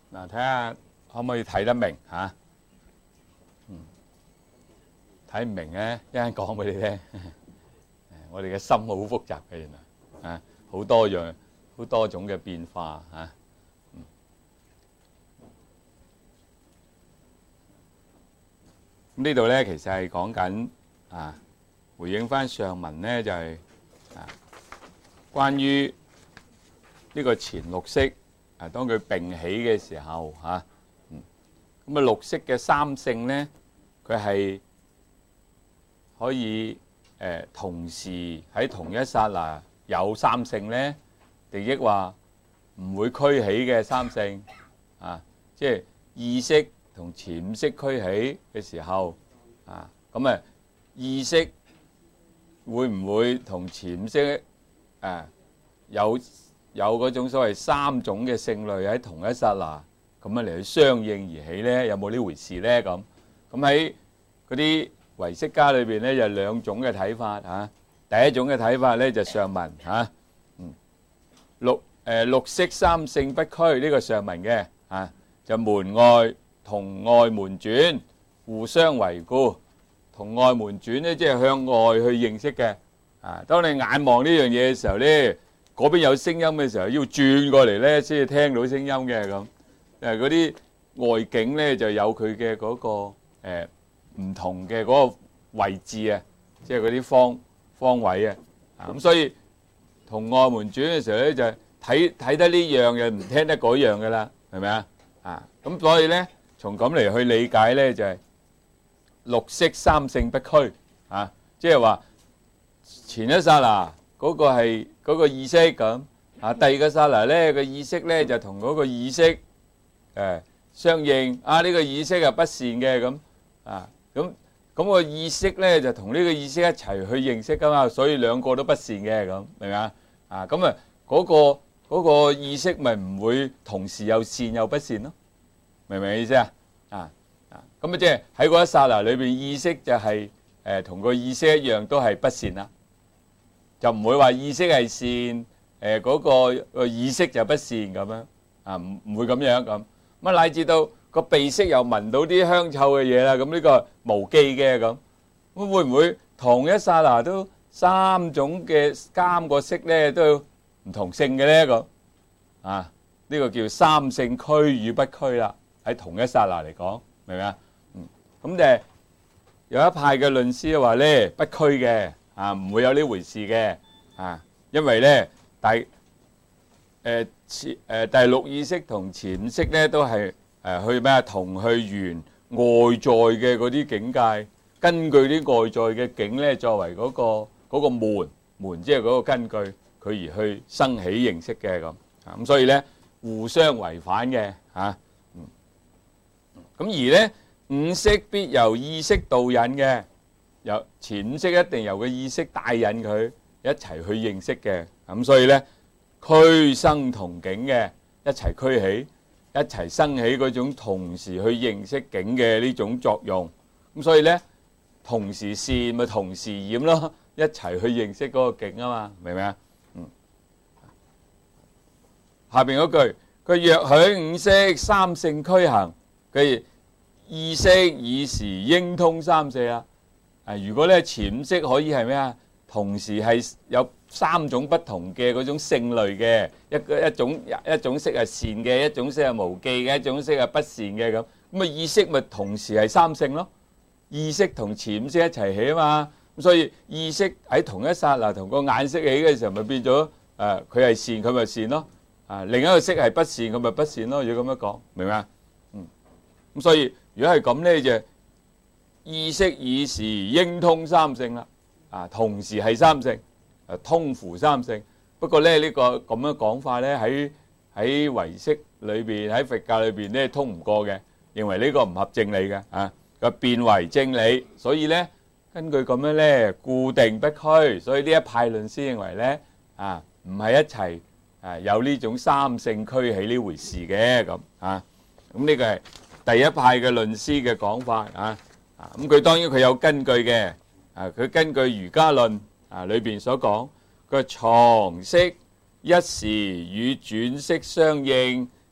嗱，睇下可唔可以睇得明嚇？睇唔明咧，一陣講俾你聽。我哋嘅心好複雜嘅，原來啊，好多種嘅變化嚇。咁呢度咧，其實係講緊啊，回應翻上文咧，就係關於呢個前六識當佢並起嘅時候嚇，咁啊六識嘅三性咧，佢係可以同時喺同一剎那有三性咧，定抑話唔會俱起嘅三性啊，即係意識同潛識俱起嘅時候咁意識會唔會同潛識有嗰種所謂三種嘅性類喺同一剎那咁嚟去相應而起咧？有冇呢回事咧？咁喺嗰啲唯識家裏邊咧，有兩種嘅睇法嚇。第一種嘅睇法咧就上文嚇，六識三性不俱呢個上文嘅就門外同外門轉，互相為故。同外門轉咧，即係向外去認識嘅。當你眼望呢樣嘢嘅時候咧，嗰邊有聲音嘅時候，要轉過嚟咧先至聽到聲音嘅咁。嗰啲外境咧就有佢嘅嗰個唔同嘅嗰個位置啊，即係嗰啲方位啊。咁所以同外門轉嘅時候咧，就睇得呢樣又唔聽得嗰樣噶啦，係咪啊？咁所以咧，從咁嚟去理解咧，就係六識三性不俱即係話前一剎那嗰個係嗰個意識咁第二個剎那咧個意識咧就同嗰個意識相應呢個意識係不善嘅咁個意識咧就同呢個意識一齊去認識噶嘛，所以兩個都不善嘅咁，明唔明啊？咁嗰個意識咪唔會同時又善又不善咯，明唔明意思啊？咁即係喺嗰一剎那裏邊，意識就係同個意識一樣都係不善啦，就唔會話意識係善，嗰個意識就不善咁樣唔會咁樣咁。乃至到個鼻識又聞到啲香臭嘅嘢啦，咁呢個無記嘅咁會唔會同一剎那都三個識咧都唔同性嘅咧咁呢個叫三性俱與不俱啦，喺同一剎那嚟講，明唔明啊？咁有一派嘅論師話咧不俱嘅唔會有呢回事嘅因為咧第六意識同潛識咧都係去咩同去緣外在嘅嗰啲境界，根據啲外在嘅境咧作為嗰個門，即係嗰個根據佢而去生起認識嘅咁所以咧互相違反嘅咁而咧五識必由意識導引嘅，由前五識一定由個意識帶引佢一齊去認識嘅咁所以咧俱生同境嘅，一齊俱起，一齊生起嗰種同時去認識境嘅呢種作用。咁所以咧，同時善咪同時染咯，一齊去認識嗰個境啊嘛，明唔明啊？下邊嗰句，佢若許五識三性俱行，佢意識以時應通三四啦。如果咧前五識可以係咩啊？同時係有三種不同嘅嗰種性類嘅，一種識係善嘅，一種識係無記嘅，一種識係不善嘅咁意識咪同時係三性咯？意識同潛識一齊起啊嘛，咁所以意識喺同一剎那同個眼識起嘅時候，咪變咗佢係善，佢咪善咯。另一個識係不善，佢咪不善咯。如果咁樣講，明唔明啊？咁所以如果係咁咧，就意識以時應通三性啦。同時係三性，通乎三性。不過咧，呢個咁樣講法咧，喺唯識裏邊，喺佛教裏邊咧通唔過嘅，認為呢個唔合正理嘅佢變為正理。所以咧，根據咁樣咧，固定不俱。所以呢一派論師認為咧，唔係一齊有呢種三性俱起呢回事嘅咁咁呢個係第一派嘅論師嘅講法咁佢當然佢有根據嘅。佢根據瑜伽論裏邊所講，佢藏識一時與轉識相應，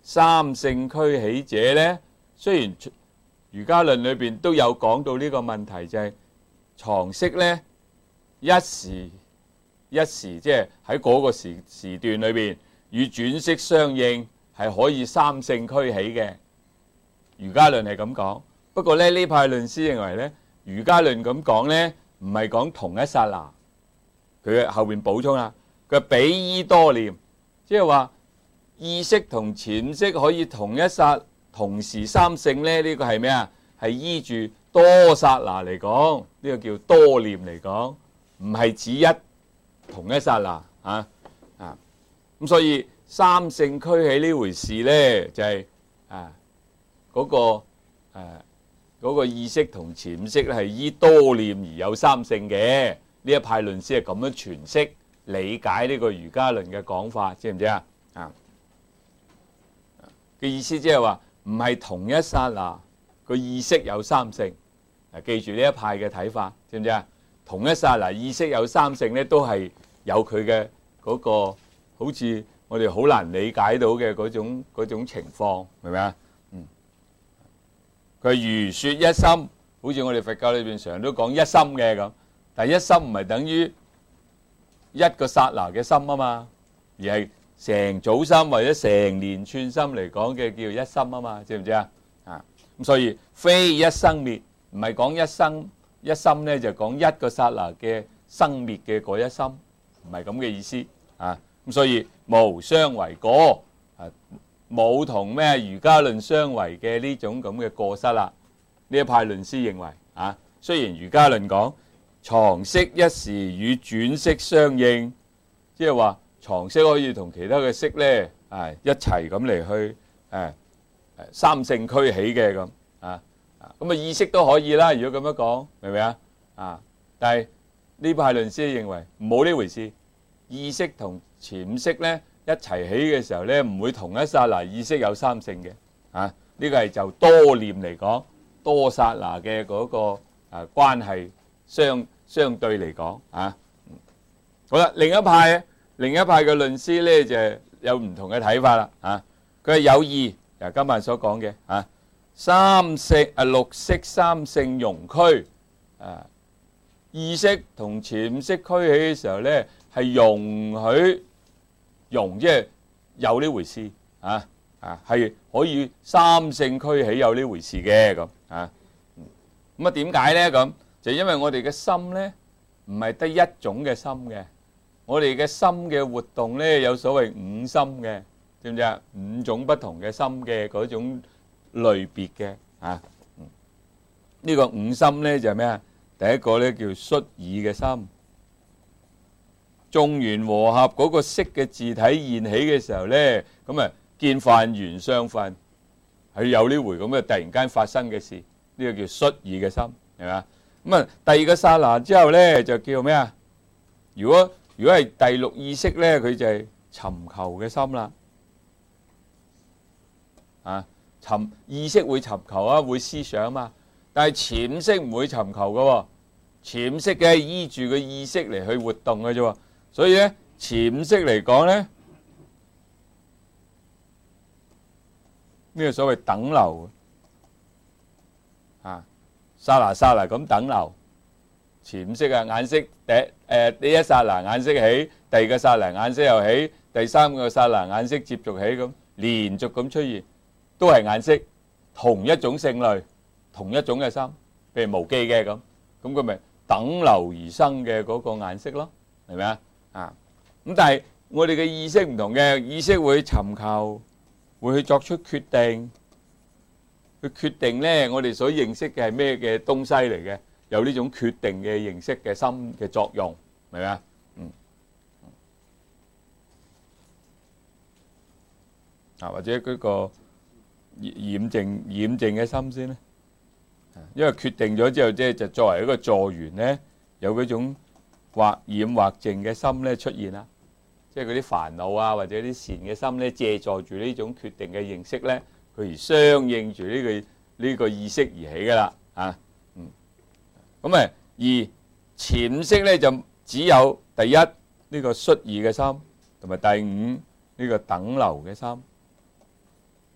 三性俱起者呢，雖然儒家論裏邊都有講到呢個問題，就係藏識呢一時一時，即係喺嗰個時段裏邊與轉識相應，係可以三性俱起嘅。儒家論係咁講，不過咧呢派論師認為咧，儒家論咁講咧，唔係講同一剎那，佢後邊補充啦，佢比依多念，即係話意識同潛識可以同一剎同時三性咧，呢個係咩啊？係依住多剎那嚟講，呢個叫多念嚟講，唔係指一同一剎那咁所以三性俱起呢回事咧，就係嗰個意識同潛識係依多念而有三性嘅。呢一派論師係咁樣詮釋理解呢個儒家論嘅講法，知唔知啊？嘅意思即係話唔係同一剎那個意識有三性。記住呢一派嘅睇法，知唔知啊？同一剎那意識有三性咧，都係有佢嘅嗰個好似我哋好難理解到嘅嗰種情況，明唔明啊？佢如說一心，好似我哋佛教裏邊常常都講一心嘅咁，但係一心唔係等於一個剎那嘅心啊嘛，而係成組心或者成連串心嚟講嘅叫一心啊嘛，知唔知啊？咁所以非一生滅，唔係講一心咧，就講一個剎那嘅生滅嘅嗰一心，唔係咁嘅意思咁所以無相違過冇同咩儒家論相違嘅呢種咁嘅過失啦。呢一派論師認為雖然儒家論講藏識一時與轉識相應，即係話藏識可以同其他嘅識咧一齊咁嚟去三性俱起嘅咁咁意識都可以啦。如果咁樣講，明唔明啊？但係呢派論師認為冇呢回事，意識同潛識咧一齊起嘅時候咧，唔會同一剎那意識有三性嘅呢個係就多念嚟講，多剎那嘅嗰個關係相對嚟講好啦，另一派嘅論師咧就有唔同嘅睇法啦佢係有二今晚所講嘅三性六識三性容俱意識同潛識俱起嘅時候咧，係容即係有呢回事係可以三性俱起有呢回事嘅咁咁點解咧？咁就因為我哋嘅心咧唔係得一種嘅心嘅，我哋嘅心嘅活動咧有所謂五心嘅，知唔知啊？五種不同嘅心嘅嗰種類別嘅呢個五心咧就係咩啊？第一個咧叫率爾嘅心，眾緣和合嗰個識嘅自體現起嘅時候咧，咁見犯緣相分，係有呢回咁嘅突然間發生嘅事，呢個叫率爾嘅心，係嘛？咁第二個剎那之後咧就叫咩啊？如果係第六意識咧，佢就係尋求嘅心啦。意識會尋求會思想嘛，但係潛識唔會尋求嘅喎，潛識嘅係依住個意識嚟去活動嘅啫喎，所以咧潛識嚟講咧，呢個所謂等流剎那剎那咁等流，潛識眼識第一剎那眼識起，第二個剎那眼識又起，第三個剎那眼識接續起咁，連續咁出現。都係眼識，同一種性類，同一種嘅心，譬如無記嘅咁佢咪等流而生嘅嗰個眼識咯，係咪咁但係我哋嘅意識唔同嘅，意識會尋求，會去作出決定，去決定咧我哋所認識嘅係咩嘅東西嚟嘅，有呢種決定嘅認識嘅心嘅作用，係咪或者嗰個驗證嘅心先咧，因為決定咗之後，即係就作為一個助緣咧，有嗰種或染或淨嘅心咧出現啦，即係嗰啲煩惱或者啲善嘅心咧，借助住呢種決定嘅認識咧，佢而相應住呢個意識而起噶啦咁而潛識咧就只有第一呢個率爾嘅心，同埋第五呢個等流嘅心。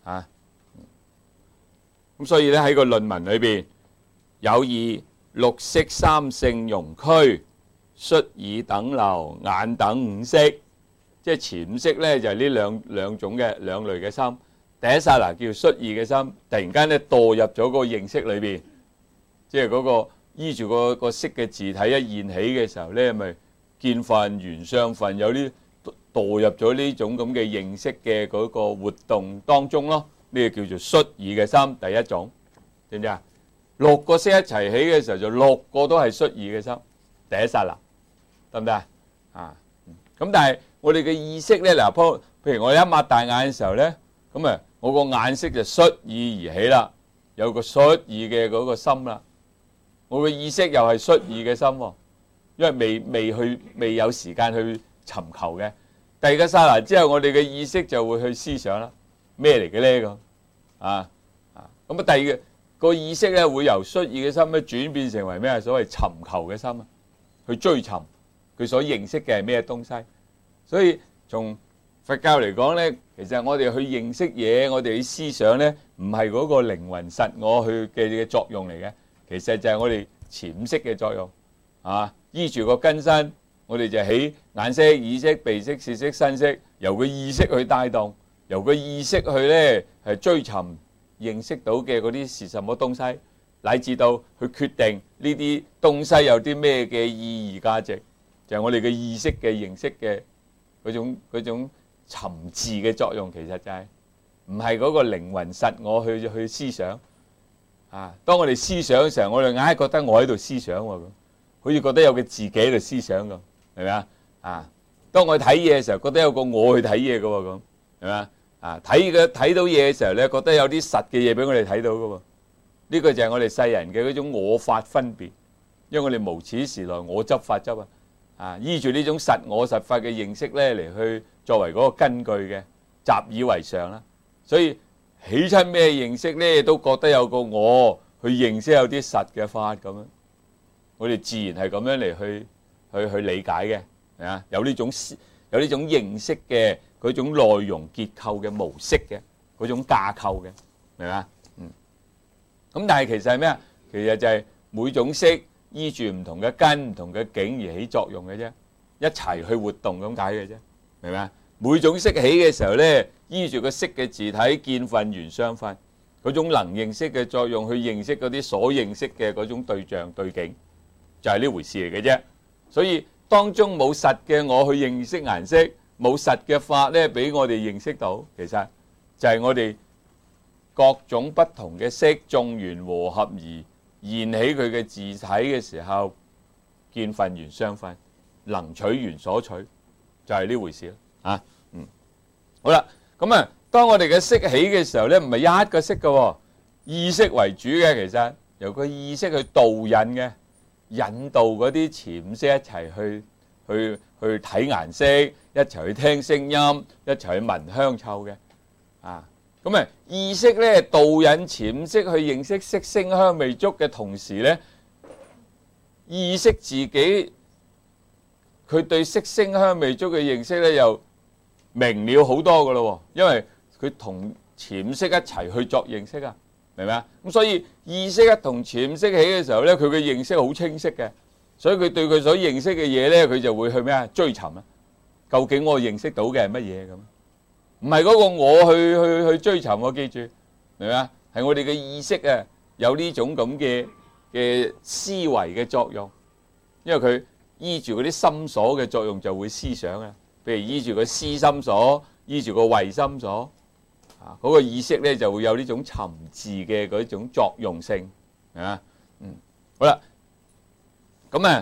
啊。咁所以咧喺個論文裏邊有以六色三性容區，率以等流眼等五色，即係前五色咧就係呢兩種嘅兩類嘅心。第一剎那叫率意嘅心，突然間咧墮入咗個認識裏邊，即係嗰個依住個色嘅字體一現起嘅時候咧，咪見分緣相分，有啲墮入咗呢種咁嘅認識嘅嗰個活動當中咯。呢個叫做率意嘅心，第一種，知唔知啊？六個色一齊起嘅時候，就六個都係率意嘅心，第一剎那，得唔得啊？啊，咁但係我哋嘅意識咧，嗱，譬如我一擘大眼嘅時候咧，咁啊，我個眼色就率意而起啦，有個率意嘅嗰個心啦。我嘅意識又係率意嘅心喎，因為未有時間去尋求嘅。第二個剎那之後，我哋嘅意識就會去思想啦，咩嚟嘅咧咁啊？咁啊，第二個意識咧會由率意嘅心咧轉變成為咩？所謂尋求嘅心啊，去追尋佢所認識嘅係咩東西。所以從佛教嚟講咧，其實我哋去認識嘢，我哋去思想咧，唔係嗰個靈魂實我去嘅作用嚟嘅，其實就係我哋潛意識嘅作用啊。依住個根身，我哋就起眼識、耳識、鼻識、舌識、身識，由個意識去帶動，由個意識去咧係追尋認識到嘅嗰啲是什麼東西，乃至到去決定呢啲東西有啲咩嘅意義價值，就係我哋嘅意識嘅認識嘅嗰種尋伺嘅作用，其實就係唔係嗰個靈魂實我去思想啊。當我哋思想嘅時候，我哋硬係覺得我喺度思想喎，好似覺得有個自己喺度思想咁，係咪啊？啊，當我睇嘢嘅時候，覺得有個我去睇嘢嘅喎，咁係咪啊？啊，睇到嘢嘅時候咧，覺得有啲實嘅嘢俾我哋睇到嘅喎。呢個就係我哋世人嘅嗰種我法分別，因為我哋無始時來我執法執啊。啊，依住呢種實我實法嘅認識咧，嚟去作為嗰個根據嘅，習以為常啦。所以起親咩認識咧，都覺得有個我去認識有啲實嘅法咁樣。我哋自然係咁樣嚟去理解嘅，係啊，有呢種認識嘅嗰種內容結構嘅模式嘅嗰種架構嘅，明嘛？咁但係其實係咩啊？其實就係每種色依住唔同嘅根、唔同嘅境而起作用嘅啫，一齊去活動咁解嘅啫，明嘛？每種色起嘅時候咧，依住個色嘅字體見分緣相分，嗰種能認識嘅作用去認識嗰啲所認識嘅嗰種對象對境，就係呢回事嚟嘅啫。所以當中冇實嘅我去認識顏色，冇實嘅法咧俾我哋認識到，其實就係我哋各種不同嘅色眾緣和合而現起佢嘅字體嘅時候，見分緣相分，能取緣所取，就係呢回事啦。啊，好啦，咁啊，當我哋嘅色起嘅時候咧，唔係一個色嘅，意識為主嘅，其實由個意識去導引嘅，引導嗰啲潛色一齊去睇顏色，一齊去聽聲音，一齊去聞香臭嘅，啊，咁啊意識咧導引潛色去認識色聲香味觸嘅同時咧，意識自己佢對色聲香味觸嘅認識咧又明了好多噶咯，因為佢同潛色一齊去作認識啊，明唔明啊？咁所以意識一同潛色起嘅時候咧，佢嘅認識好清晰嘅，所以佢對佢所認識嘅嘢咧，佢就會去咩啊？追尋啊！究竟我認識到嘅係乜嘢咁？唔係嗰個我去追尋，我記住，明唔明啊？係我哋嘅意識啊，有呢種咁嘅思維嘅作用，因為佢依住嗰啲心所嘅作用就會思想啊。譬如依住個思心所，依住個慧心所，啊，嗰個意識咧就會有呢種尋伺嘅嗰種作用性，啊，好啦，咁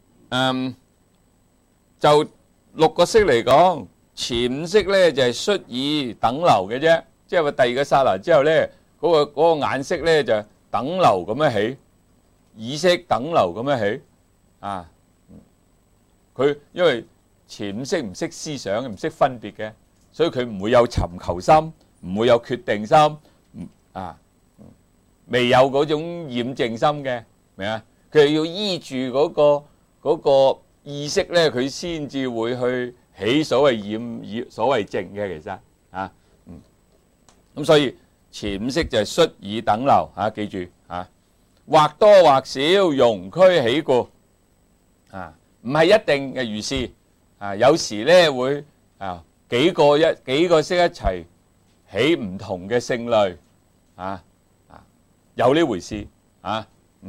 就六個色嚟講，潛色咧就係率意等流嘅啫，即係話第二個剎那之後咧，嗰個眼色咧就等流咁樣起，耳識等流咁樣起，啊，佢因為潛色唔識思想，唔識分別嘅，所以佢唔會有尋求心，唔會有決定心，未有嗰種染淨心嘅，明啊？佢係要依住嗰個意識咧，佢先至會去起所謂染所謂淨嘅，其實啊， 咁所以前五式就係率以等流嚇，記住嚇，或多或少容區起故啊，唔係一定嘅如是啊，有時咧會啊幾個式一齊起唔同嘅聲類啊，有呢回事啊，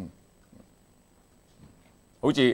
好似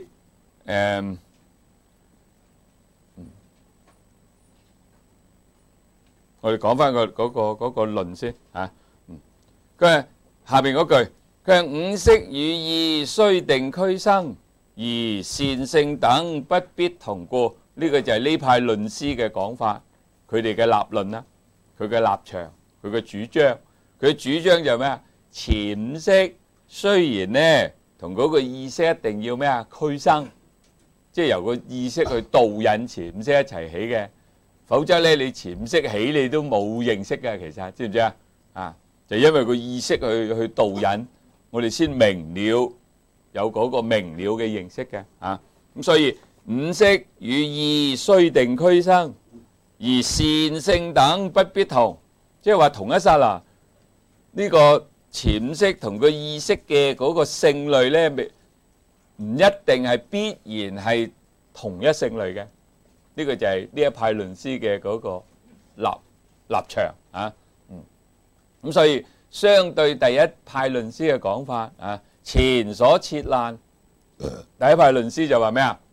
我哋講翻嗰個論先嚇，佢下邊嗰句，佢係五色與意須定俱生，而善性等不必同故。呢個就係呢派論師嘅講法，佢哋嘅立論啦，佢嘅立場，佢嘅主張。佢主張就係咩啊？前五色雖然呢同嗰個意識一定要咩啊俱生，即係由個意識去導引前五色一齊起嘅。否則咧，你前五色起你都冇認識嘅，其實知唔知啊？啊，就因為個意識去導引，我哋先明了有嗰個明了嘅認識嘅啊。咁所以五色與意須定俱生，而善性等不必同，即係話同一剎那呢個前五色同個意識嘅嗰個性類咧，唔一定係必然係同一性類嘅。呢個就係呢一派論師嘅嗰個立場啊，咁所以相對第一派論師嘅講法啊，前所設難，第一派論師就話咩啊？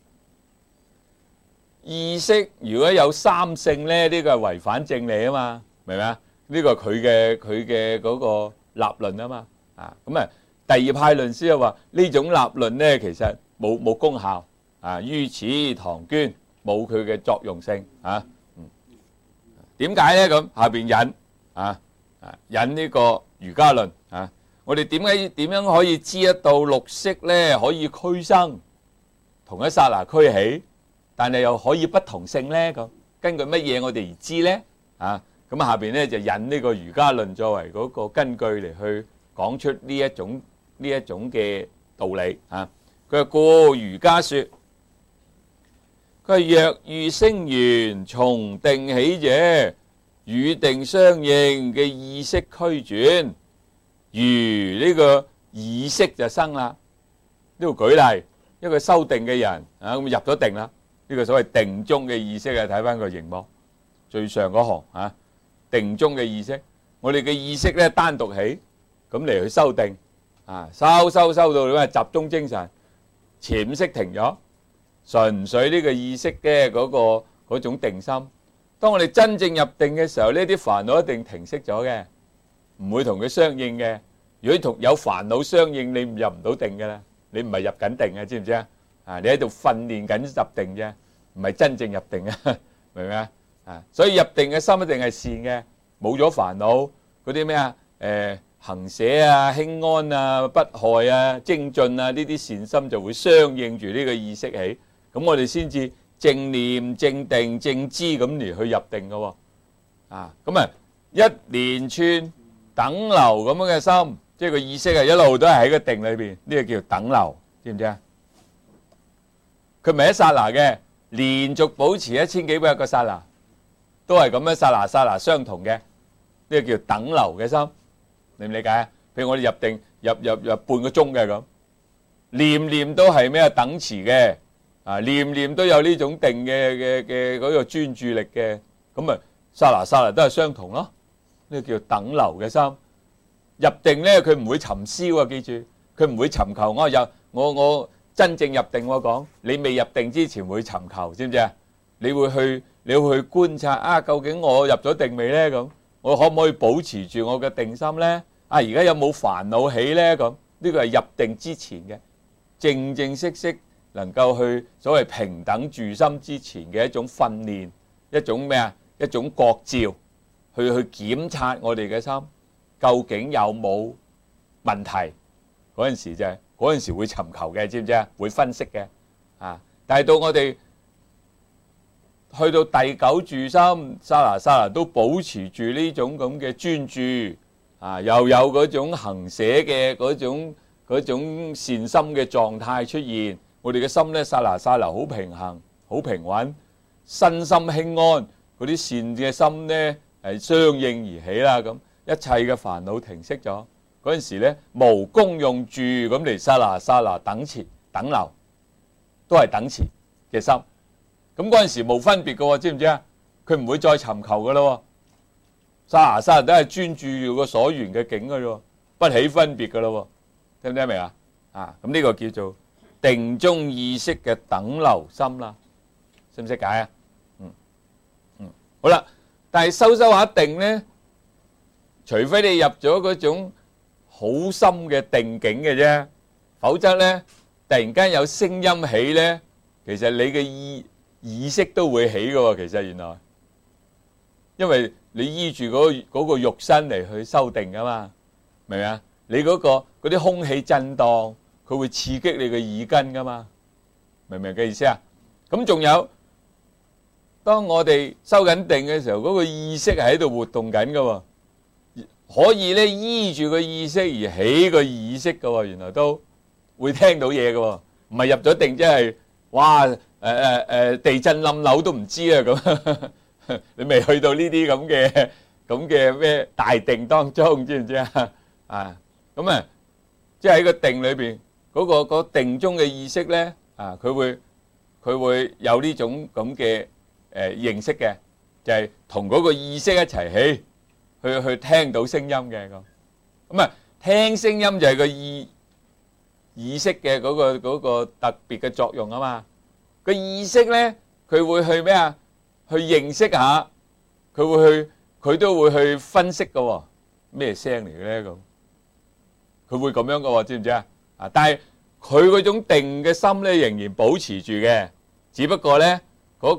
意識如果有三性咧，呢個係違反正理啊嘛，明唔明啊？呢個佢嘅嗰個立論啊嘛，啊咁啊，第二派論師就話呢種立論咧其實冇功效啊，於此唐捐。冇佢嘅作用性啊，點解咧？咁下邊引引呢個瑜伽論啊，我哋點樣可以知得到六識咧可以俱生，同一剎那俱起，但係又可以不同性咧？咁根據乜嘢我哋而知咧？啊，咁下邊咧就引呢個瑜伽論作為嗰個根據嚟去講出呢一種嘅道理啊。佢話故瑜伽說。佢係若遇聲源從定起者，與定相應嘅意識俱轉，如呢個意識就生啦。呢度舉例，一個修定嘅人啊，咁入咗定啦。呢個所謂定中嘅意識啊，睇翻個熒幕最上嗰行啊，定中嘅意識，我哋嘅意識咧單獨起，咁嚟去修定啊，修到咩集中精神，前五識停咗。純粹呢個意識嘅嗰種定心，當我哋真正入定嘅時候，呢啲煩惱一定停息咗嘅，唔會同佢相應嘅。如果同有煩惱相應，你入唔到定嘅啦，你唔係入緊定嘅，知唔知啊？啊，你喺度訓練緊入定啫，唔係真正入定啊，明唔明啊？啊，所以入定嘅心一定係善嘅，冇咗煩惱嗰啲咩啊？行捨啊、輕安啊、不害啊、精進啊，呢啲善心就會相應住呢個意識起。咁我哋先至正念、正定、正知咁嚟去入定嘅喎，啊，咁啊一連串等流咁樣嘅心，即係個意識係一路都係喺個定裏邊，呢個叫等流，知唔知啊？佢唔係一剎那嘅，連續保持1000幾百個剎那，都係咁樣剎那相同嘅，呢個叫等流嘅心，理唔理解啊？譬如我哋入定入半個鐘嘅咁，念都係咩等持嘅。啊，念都有呢種定嘅嗰個專注力嘅，咁啊剎那都係相同咯。呢個叫等流嘅心。入定咧，佢唔會沉思啊，記住，佢唔會尋求。我真正入定，我講你未入定之前會尋求，知唔知啊？你會去觀察啊，究竟我入咗定未咧？咁我可唔可以保持住我嘅定心咧？啊，而家有冇煩惱起咧？咁呢個係入定之前嘅正式。能夠去所謂平等住心之前嘅一種訓練，一種咩啊？一種覺照，去檢察我哋嘅心究竟有冇問題。嗰陣時就係嗰陣時會尋求嘅，知唔知啊？會分析嘅啊。但係到我哋去到第九住心，剎那都保持住呢種咁嘅專注啊，又有嗰種行捨嘅嗰種善心嘅狀態出現。我哋嘅心咧，剎那好平衡、好平穩，身心輕安，嗰啲善嘅心咧係相應而起啦。咁一切嘅煩惱停息咗，嗰陣時咧無功用住咁嚟剎那等流，都係等持嘅心。咁嗰陣時冇分別嘅喎，知唔知啊？佢唔會再尋求嘅咯，剎那都係專注住個所緣嘅境嘅啫，不起分別嘅咯，聽唔聽明啊？咁呢個叫做定中意識嘅等流心啦，識唔識解啊？好啦，但係修下定咧，除非你入咗嗰種好深嘅定境嘅啫，否則咧突然間有聲音起咧，其實你嘅意識都會起嘅喎。其實原來，因為你依住嗰個肉身嚟去修定噶嘛，明唔明啊？你嗰啲空氣震盪，佢會刺激你嘅耳根噶嘛，明唔明嘅意思啊？咁仲有，當我哋修緊定嘅時候，嗰個意識係喺度活動緊嘅喎，可以咧依住個意識而起個意識嘅喎，原來都會聽到嘢嘅喎，唔係入咗定即係哇地震冧樓都唔知啊咁，你未去到呢啲咁嘅咩大定當中，知唔知啊？咁啊，即係喺個定裏邊嗰個定中嘅意識咧，佢會有呢種咁嘅認識嘅，就係同嗰個意識一齊起，去聽到聲音嘅咁。咁啊，聽聲音就係個意識嘅嗰個特別嘅作用啊嘛。個意識咧，佢會去咩啊？去認識下，佢都會去分析嘅喎，咩聲嚟嘅咧咁。佢會咁樣嘅喎，知唔知啊？但係佢嗰種定嘅心咧，仍然保持住嘅，只不過咧嗰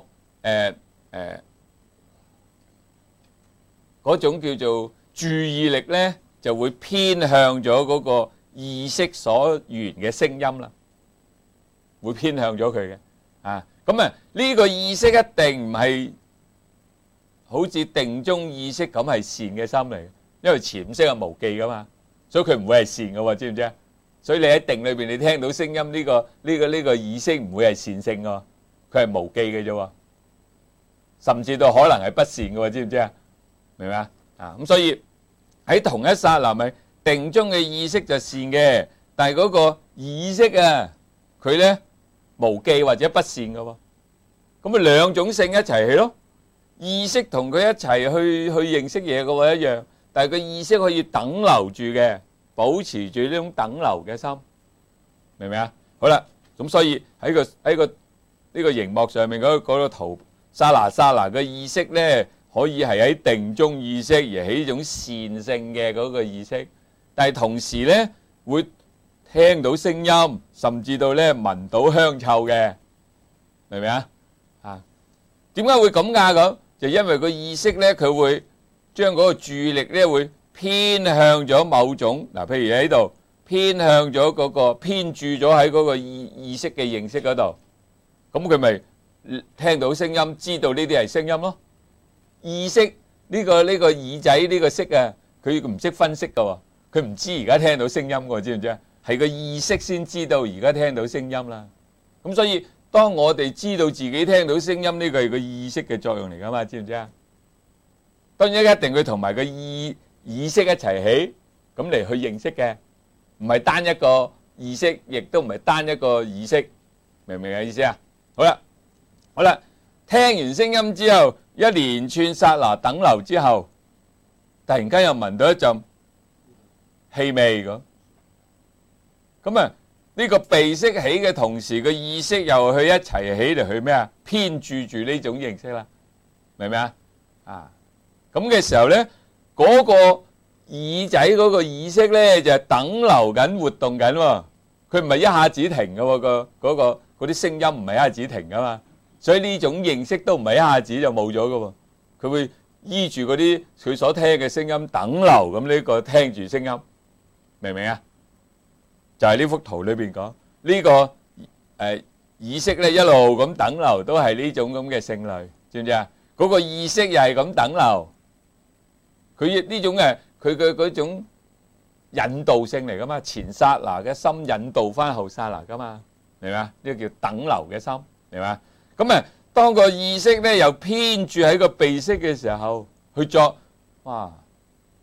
種叫做注意力咧，就會偏向咗嗰個意識所緣嘅聲音啦，會偏向咗佢嘅。咁呢個意識一定唔係好似定中意識咁係善嘅心嚟嘅，因為潛識係無記噶嘛，所以佢唔會係善嘅喎，知唔知啊？所以你喺定裏邊你聽到聲音呢個意識唔會係善性嘅，佢係無記嘅啫喎，甚至到可能係不善嘅喎，知唔知啊？明唔明啊？咁所以喺同一剎那咪定中嘅意識就善嘅，但係嗰個意識啊，佢咧無記或者不善嘅喎，咁咪兩種性一齊起咯。意識同佢一齊去認識嘢嘅喎一樣，但係個意識可以等留住嘅，保持住呢種等留嘅心，明唔明啊？好啦，咁所以喺呢個熒幕上面嗰個圖，剎那嘅意識咧，可以係喺定中意識而起呢種善性嘅嗰個意識，但係同時咧會聽到聲音，甚至到咧聞到香臭嘅，明唔明啊？點解會咁㗎？咁就因為個意識咧，佢會將嗰個注意力咧會偏向咗某種譬如喺度偏向咗嗰個偏注咗喺嗰個意識嘅認識嗰度，咁佢咪聽到聲音，知道呢啲係聲音咯。意識呢個耳仔呢個識啊，佢唔識分析㗎喎，佢唔知而家聽到聲音㗎，知唔知啊？係個意識先知道而家聽到聲音啦。咁所以當我哋知道自己聽到聲音，呢個係個意識嘅作用嚟噶嘛，知唔知啊？當然一定佢同埋個意識一齊起，咁嚟去認識嘅，唔係單一個意識，亦都唔係單一個意識，明唔明嘅意思啊？好啦，聽完聲音之後，一連串剎那等流之後，突然間又聞到一陣氣味咁啊！呢個鼻識起嘅同時，個意識又去一齊起嚟去咩啊？偏注住呢種認識啦，明唔明啊？咁嘅時候咧，嗰個耳仔嗰個意識咧就係等流緊、活動緊喎。佢唔係一下子停嘅喎，嗰啲聲音唔係一下子停噶嘛。所以呢種認識都唔係一下子就冇咗嘅喎。佢會依住嗰啲佢所聽嘅聲音等流咁呢個聽住聲音，明唔明啊？就係呢幅圖裏邊講呢個意識咧一路咁等流，都係呢種咁嘅性類，知唔知啊？嗰個意識又係咁等流，佢呢種佢嘅嗰種引導性嚟噶嘛，前剎那嘅心引導翻後剎那噶嘛，明嘛？呢個叫等流嘅心，明嘛？咁當個意識咧又偏住喺個鼻識嘅時候去作，哇！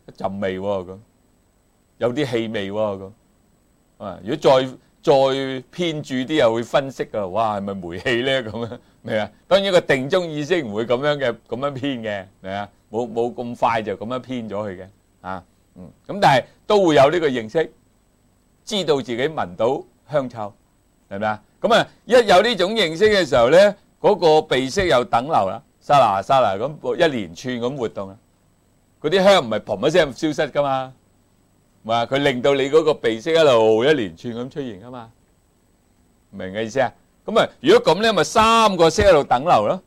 一陣味喎咁，有啲氣味喎咁。啊，如果再偏注啲，又會分析啊，哇，係咪煤氣咧咁樣？明啊？當然個定中意識唔會咁樣偏嘅，明啊？冇咁快就咁樣偏咗佢嘅，啊，咁但係都會有呢個認識，知道自己聞到香臭，係咪啊？咁啊，一有呢種認識嘅時候咧，嗰個鼻息又等流啦，沙啦沙啦咁一連串咁活動啊，嗰啲香唔係嘭一聲消失噶嘛。話佢令到你嗰個鼻息一路一連串咁出現噶嘛，明嘅意思啊？咁啊，如果咁咧，咪3個息喺度等流咯。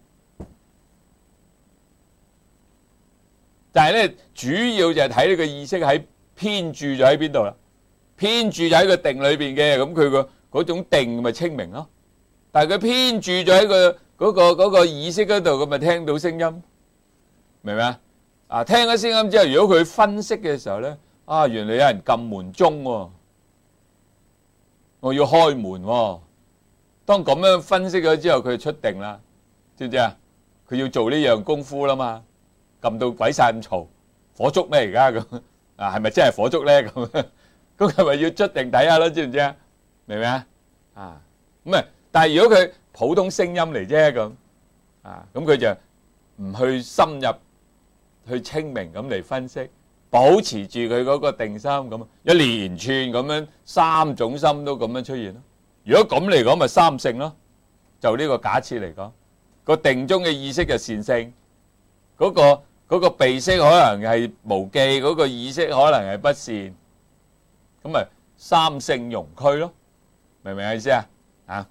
但係咧，主要就係睇呢個意識喺偏注咗喺邊度啦，偏注就喺個定裏邊嘅，咁佢嗰種定咪清明咯。但係佢偏注咗喺嗰個意識嗰度，咁咪聽到聲音，明唔明啊？啊，聽咗聲音之後，如果佢分析嘅時候咧。啊！原來有人撳門鐘喎，我要開門喎。當咁樣分析咗之後，佢就出定啦，知唔知啊？佢要做呢樣功夫啦嘛，撳到鬼晒咁嘈，火燭咩而家咁啊？係咪真係火燭咧？咁係咪要出定睇下咯？知唔知啊？明唔明啊？啊咁啊！但係如果佢普通聲音嚟啫咁啊，咁佢就唔去深入去清明咁嚟分析。保持住佢嗰個定心咁，一連串咁樣3種心都咁樣出現咯。如果咁嚟講，咪三性咯。就呢個假設嚟講，個定中嘅意識就善性，嗰個鼻息可能係無記，嗰個意識可能係不善，咁咪三性融俱咯。明唔明意思啊？啊，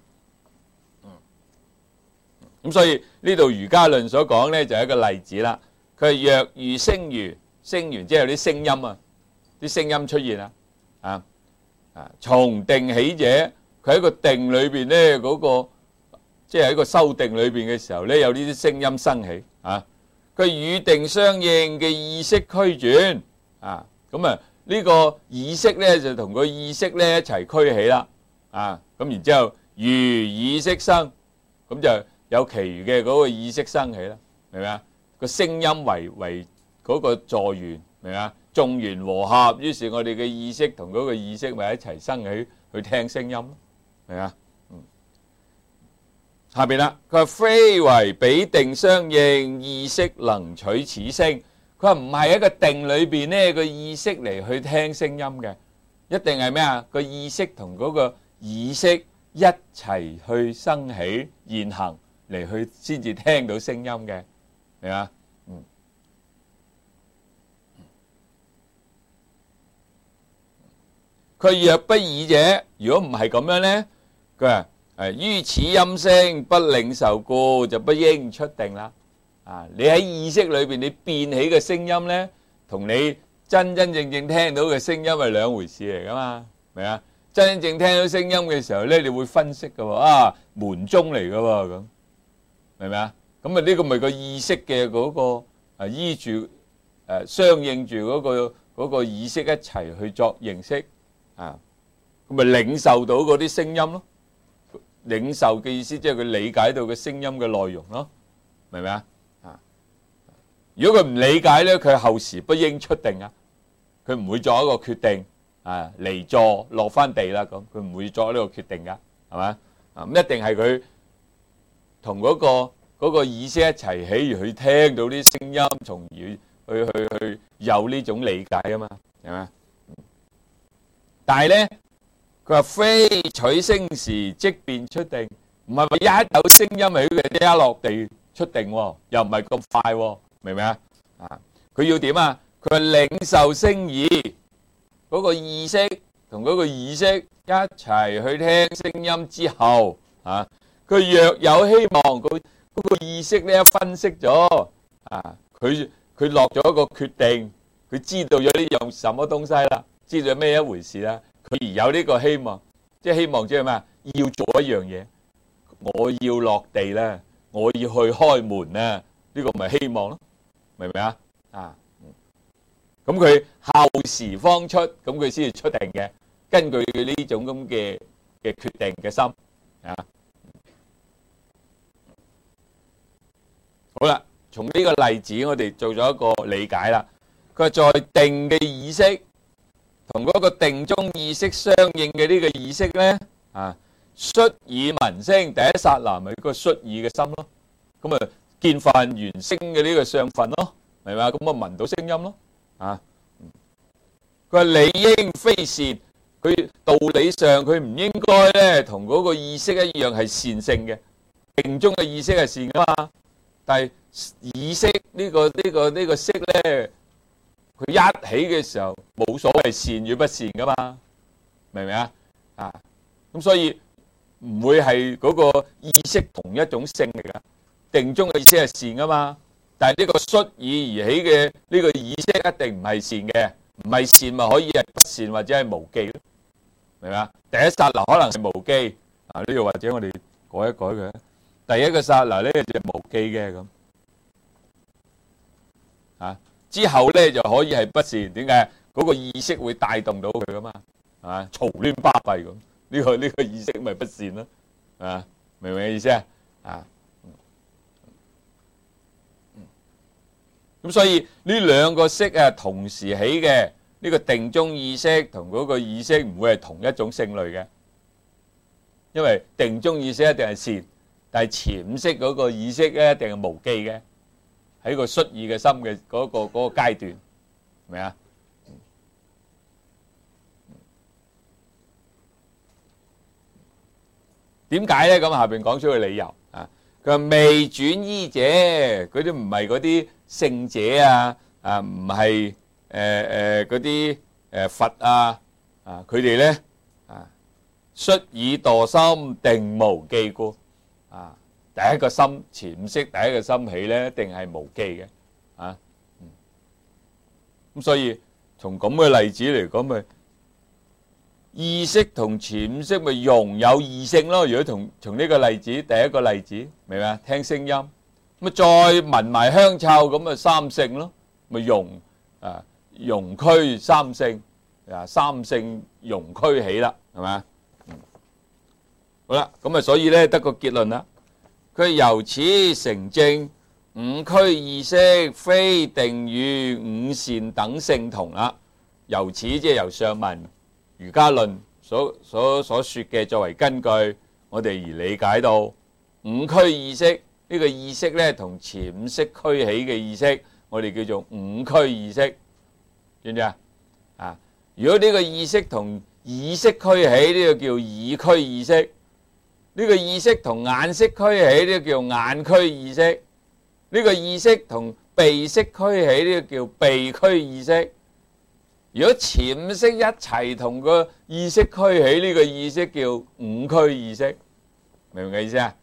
咁所以呢度儒家論所講咧，就係一個例子啦。佢係若遇聲如。聲完之後有啲聲音啊，啲聲音出現啊，從定起者，佢喺個定裏邊咧，嗰個即係喺個修定裏邊嘅時候咧，有呢啲聲音生起啊。佢與定相應嘅意識俱轉啊，咁啊呢個意識咧就同個意識咧一齊俱起啦啊，咁然之後如意識生，咁就有其餘嘅嗰個意識生起啦，明唔明啊？個聲音為嗰個助緣，明啊？眾緣和合，於是我哋嘅意識同嗰個意識咪一齊生起去聽聲音咯，明啊？下邊啦，佢話非為彼定相應，意識能取此聲。佢話唔係一個定裏邊呢個意識嚟去聽聲音嘅，一定係咩啊？個意識同嗰個意識一齊去生起現行嚟去先至聽到聲音嘅，明啊？佢若不爾者，如果唔係咁樣咧，佢話於此音聲不領受故，就不應出定啦。啊，你喺意識裏邊你變起嘅聲音咧，同你真真正正聽到嘅聲音係兩回事嚟噶嘛，明啊？真正聽到聲音嘅時候咧，你會分析噶喎，啊門鐘嚟噶喎，咁明唔明啊？咁啊呢個咪個意識嘅嗰個依住相應住嗰個意識一齊去作認識。啊，咁咪領受到嗰啲聲音咯，領受嘅意思即係佢理解到嘅聲音嘅內容咯，明唔明啊？啊，如果佢唔理解咧，佢後時不應出定啊，佢唔會作一個決定啊，離座落翻地啦咁，佢唔會作呢個決定噶，係咪啊？咁一定係佢同嗰個意識一齊起而去聽到啲聲音，從而去有呢種理解啊嘛，係咪？但係咧，佢話非取聲時即便出定，唔係話一有聲音起嘅一落地出定喎，又唔係咁快喎，明唔明啊？啊，佢要點啊？佢話領受聲意，嗰個意識同嗰個意識一齊去聽聲音之後，啊，佢若有希望，嗰個意識咧分析咗，啊，佢落咗一個決定，佢知道咗呢樣什麼東西啦。知道咩一回事啦？佢而有呢個希望，即係希望即係咩？要做一樣嘢，我要落地啦，我要去開門啦，呢個咪希望咯，明唔明啊？啊，咁佢後時方出，咁佢先至出定嘅，根據佢呢種咁嘅決定嘅心啊。好啦，從呢個例子我哋做咗一個理解啦。 佢話在定嘅意識同嗰個定中意識相應嘅呢個意識咧，率爾聞聲，第一剎那咪個率爾嘅心咯。咁啊見犯緣聲嘅呢個相分咯，明嘛？咁啊聞到聲音咯。佢話理應非善，佢道理上佢唔應該咧同嗰個意識一樣係善性嘅，定中嘅意識係善噶嘛。但係意識呢個識咧，佢一起嘅時候冇所謂善與不善噶嘛，明唔明啊？咁所以唔會係嗰個意識同一種性嚟噶，定中嘅意識係善噶嘛。但係呢個率爾而起嘅呢個意識一定唔係善嘅，唔係善咪可以係不善或者係無記咯，明唔明啊？第一剎那可能係無記，呢度或者我哋改一改佢。第一個剎那咧就係無記嘅咁，之後咧就可以係不善。點解？嗰個意識會帶動到佢噶嘛，嘈亂巴閉咁，呢個意識咪不善咯，明唔明意思啊？咁所以呢兩個識同時起嘅呢個定中意識同嗰個意識唔會係同一種性類嘅，因為定中意識一定係善，但係潛識嗰個意識咧一定係無記嘅，喺個率爾嘅心嘅嗰個階段，明唔明啊？點解咧？咁下邊講出個理由啊！佢話未轉依者，嗰啲唔係嗰啲聖者唔係嗰啲佛佢哋咧率爾墮心定無記故，第一個心潛識，第一個心起咧，一定係無記嘅咁所以從咁嘅例子嚟講，咪意識同潛識咪容有異性咯。如果從呢個例子，第一個例子，明唔明啊？聽聲音，咁再聞埋香臭，咁咪三性咯，咪容俱三性，三性容俱起啦，係咪？好啦，咁所以咧得個結論啦。佢由此成證，五俱意識非定與五善等性同啦。由此即係由上文瑜伽論所說嘅作為根據，我哋而理解到五俱意識呢個意識咧，同潛識俱起嘅意識，我哋叫做五俱意識，知唔知啊？如果呢個意識同意識俱起，呢個叫意俱意識；呢個意識同眼識俱起，呢個叫眼俱意識；呢個意識同鼻識俱起，呢個叫鼻俱意識。如果潛識一齊同個意識俱起，呢個意識叫五俱意識，明唔明嘅意思啊？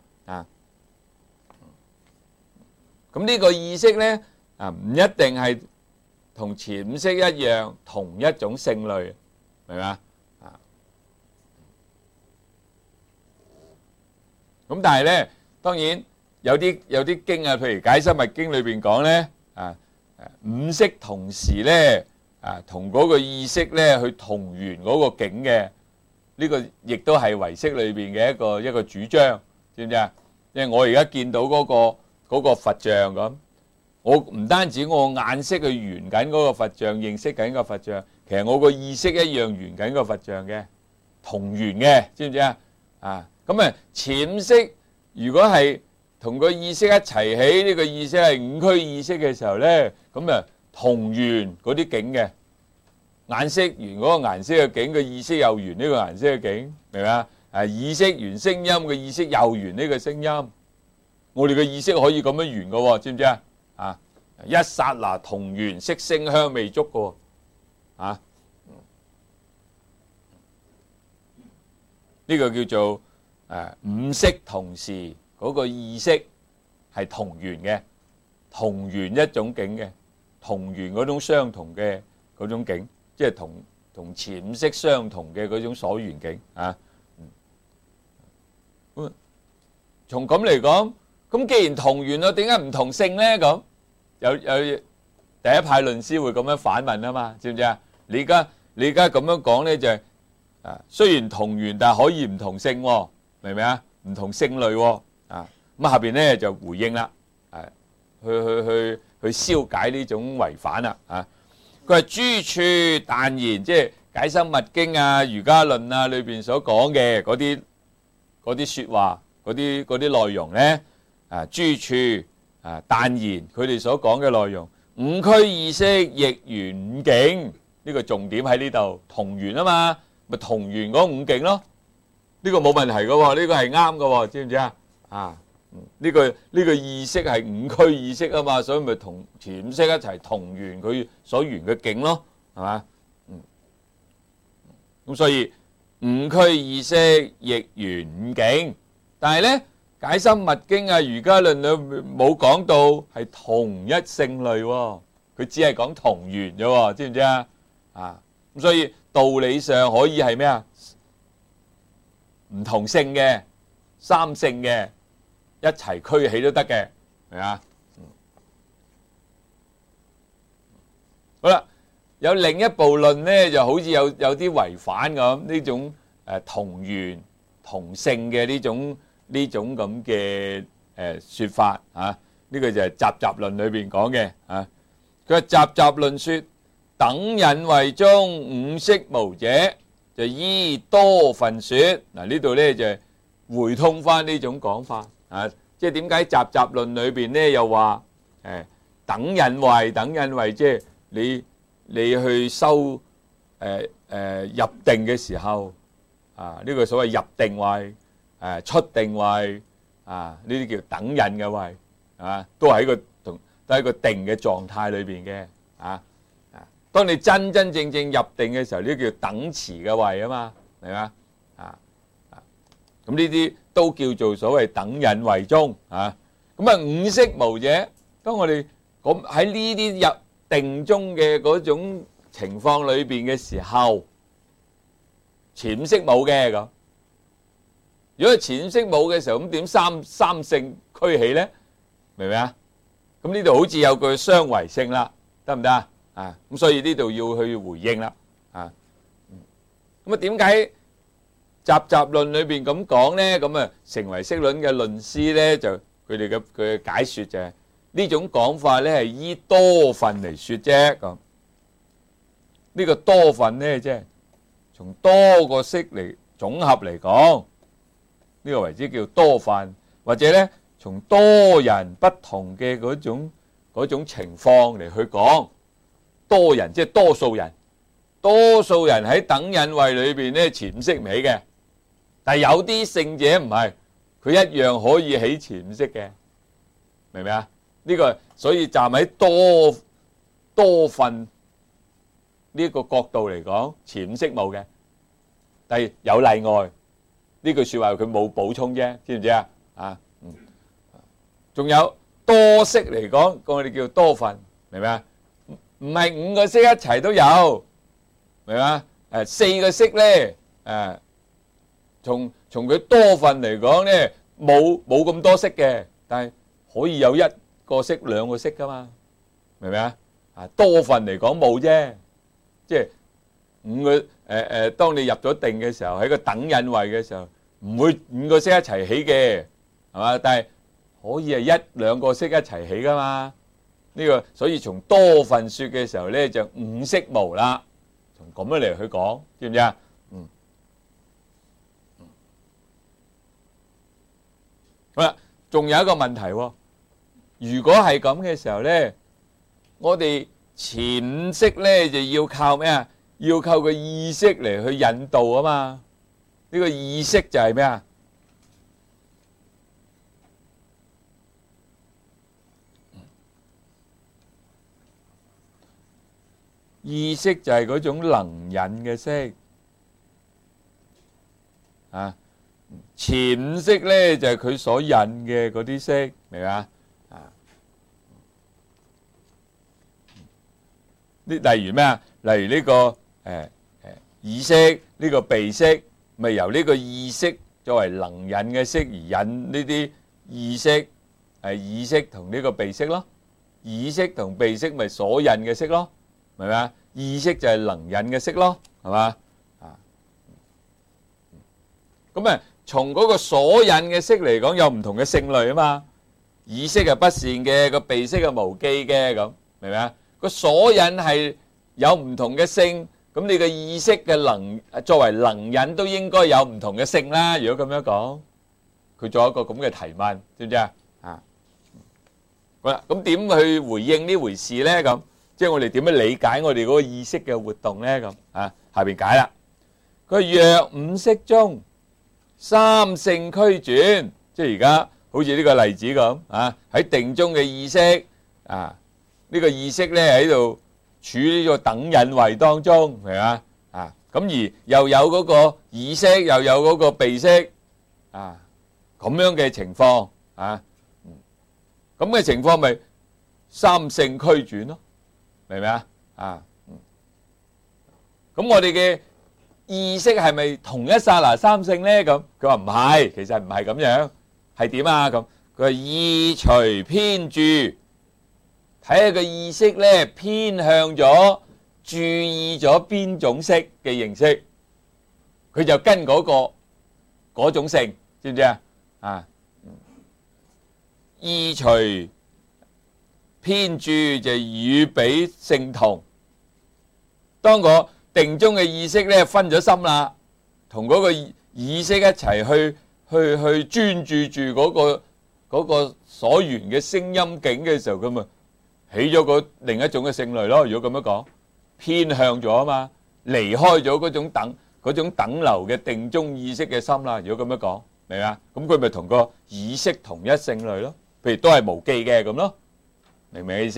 咁呢個意識咧唔一定係同潛識一樣同一種性類，明嘛？咁但係咧，當然有啲經譬如《解深密經》裏邊講咧五識同時咧。同嗰個意識咧去同緣嗰個境嘅，呢個亦都係唯識裏邊嘅一個主張，知唔知啊？因為我而家見到嗰個佛像咁，我唔單止我眼識去緣緊嗰個佛像，認識緊個佛像，其實我個意識一樣緣緊個佛像嘅，同緣嘅，知唔知啊？咁潛識如果係同個意識一齊起，呢個意識係五俱意識嘅時候咧，咁同緣嗰啲境嘅，眼識緣嗰個顏色嘅境，個意識又緣呢個顏色嘅境，明唔明啊？耳識緣聲音嘅意識又緣呢個聲音，我哋嘅意識可以咁樣緣嘅喎，知唔知啊？一剎那同緣色聲香味觸嘅喎，呢個叫做五識同時嗰個意識係同緣嘅，同緣一種境嘅。同緣嗰種相同嘅嗰種境，即係同潛識相同嘅嗰種所緣境從咁嚟講，咁既然同緣，點解唔同性咧？咁有第一派論師會咁樣反問啊嘛，知唔知啊？你而家咁樣講咧，就係雖然同緣，但係可以唔同性喎，明唔明啊？唔同性類喎咁下邊咧就回應啦，去消解呢種違反啦佢話諸處但言，即係解深密經啊、瑜伽論啊裏邊所講嘅嗰啲説話，嗰啲內容咧，諸處但言，佢哋所講嘅內容，五俱意識亦如五境，呢個重點喺呢度，同源啊嘛，咪同源嗰五境咯，呢個冇問題嘅喎，呢個係啱嘅喎，知唔知啊？呢個意識係五俱意識啊嘛，所以咪同潛識一齊同源佢所緣嘅境咯，係嘛？咁所以五俱意識亦如五境，但係咧解深密經啊、瑜伽論裏冇講到係同一性類喎，佢只係講同源啫喎，知唔知啊？咁所以道理上可以係咩啊？唔同性嘅、三性嘅。一齊俱起都得嘅，係啊。好啦，有另一部論咧，就好似有啲違反咁呢種同源同性嘅呢種咁嘅説法啊。呢個就係集集論裏邊講嘅啊。佢話集集論説等引位中五識無者，就依多分説。嗱呢度咧就回通翻呢種講法。即係點解集集論裏邊咧又話等引位，即係你去修入定嘅時候呢個所謂入定位出定位呢啲叫等引嘅位都係喺個定嘅狀態裏邊嘅當你真正入定嘅時候，呢叫等持嘅位啊嘛，明嘛咁呢啲都叫做所謂等引位中咁五識無者，當我哋喺呢啲入定中嘅嗰種情況裏邊嘅時候，潛識冇嘅咁。如果潛識冇嘅時候，咁點三性俱起咧？明唔明啊？咁呢度好似有句相違性啦，得唔得啊？咁所以呢度要去回應啦咁點解集集論裏邊咁講咧？咁成唯識論嘅論師咧，就佢嘅解説就係呢種講法咧係依多分嚟説啫。咁呢個多分咧，即係從多個識嚟總合嚟講，呢個為之叫多分，或者咧從多人不同嘅嗰種情況嚟去講。多人即係多數人，多數人喺等引位裏邊咧潛識唔起嘅，但係有啲聖者唔係，佢一樣可以起潛識嘅，明唔明啊？呢個所以站喺多分呢個角度嚟講，潛識冇嘅，但係有例外。呢句説話佢冇補充啫，知唔知啊？仲有多識嚟講，我哋叫多分，明唔明啊？唔係五個識一齊都有，明嘛？四個識咧，從佢多分嚟講咧，冇咁多識嘅，但係可以有一個識、兩個識噶嘛，明唔明啊？多分嚟講冇啫，即係五個當你入咗定嘅時候，喺個等引位嘅時候，唔會五個識一齊起嘅，係嘛？但係可以係一兩個識一齊起噶嘛。呢個所以從多分説嘅時候咧，就五識無啦，從咁樣嚟去講，知唔知啊？好啦，仲有一個問題喎。如果係咁嘅時候咧，我哋潛識咧就要靠咩啊？要靠個意識嚟去引導啊嘛。呢個意識就係咩啊？意識就係嗰種能引嘅識潛識咧就係佢所引嘅嗰啲識，明唔明啊？例如咩啊？例如呢個意識，呢個鼻識，咪由呢個意識作為能引嘅識而引呢啲意識，意識同呢個鼻識咯，意識同鼻識咪所引嘅識咯。明唔明啊？意識就係能引嘅識咯，係嘛？咁從嗰個所引嘅識嚟講，有唔同嘅性類啊嘛。意識係不善嘅，個鼻識係無記嘅，咁明唔明啊？個所引係有唔同嘅性，咁你嘅意識嘅作為能引都應該有唔同嘅性啦。如果咁樣講，佢做一個咁嘅提問，知唔知啊？好啦，咁點去回應呢回事咧？咁即係我哋點樣理解我哋嗰個意識嘅活動咧？咁下邊解啦。佢若五識中三性俱轉，即係而家好似呢個例子咁喺定中嘅意識呢個意識咧喺度處於個等引位當中，係嘛咁而又有嗰個意識，又有嗰個被識咁樣嘅情況咁嘅情況咪三性俱轉咯，明唔明咁我哋嘅意識係咪同一剎那三性咧？咁佢話唔係，其實唔係咁樣，係點啊？咁佢話意隨偏注，睇下個意識咧偏向咗注意咗邊種識嘅認識，佢就跟嗰種性，知唔知意隨偏注就與彼性同。當個定中嘅意識咧分咗心啦，同嗰個意識一齊去專注住嗰個所緣嘅聲音境嘅時候，佢咪起咗另一種嘅性類咯。如果咁樣講，偏向咗啊嘛，離開咗嗰種等流嘅定中意識嘅心啦。如果咁樣講，明嘛？咁佢咪同個意識同一性類咯。譬如都係無記嘅咁咯，明唔明嘅意思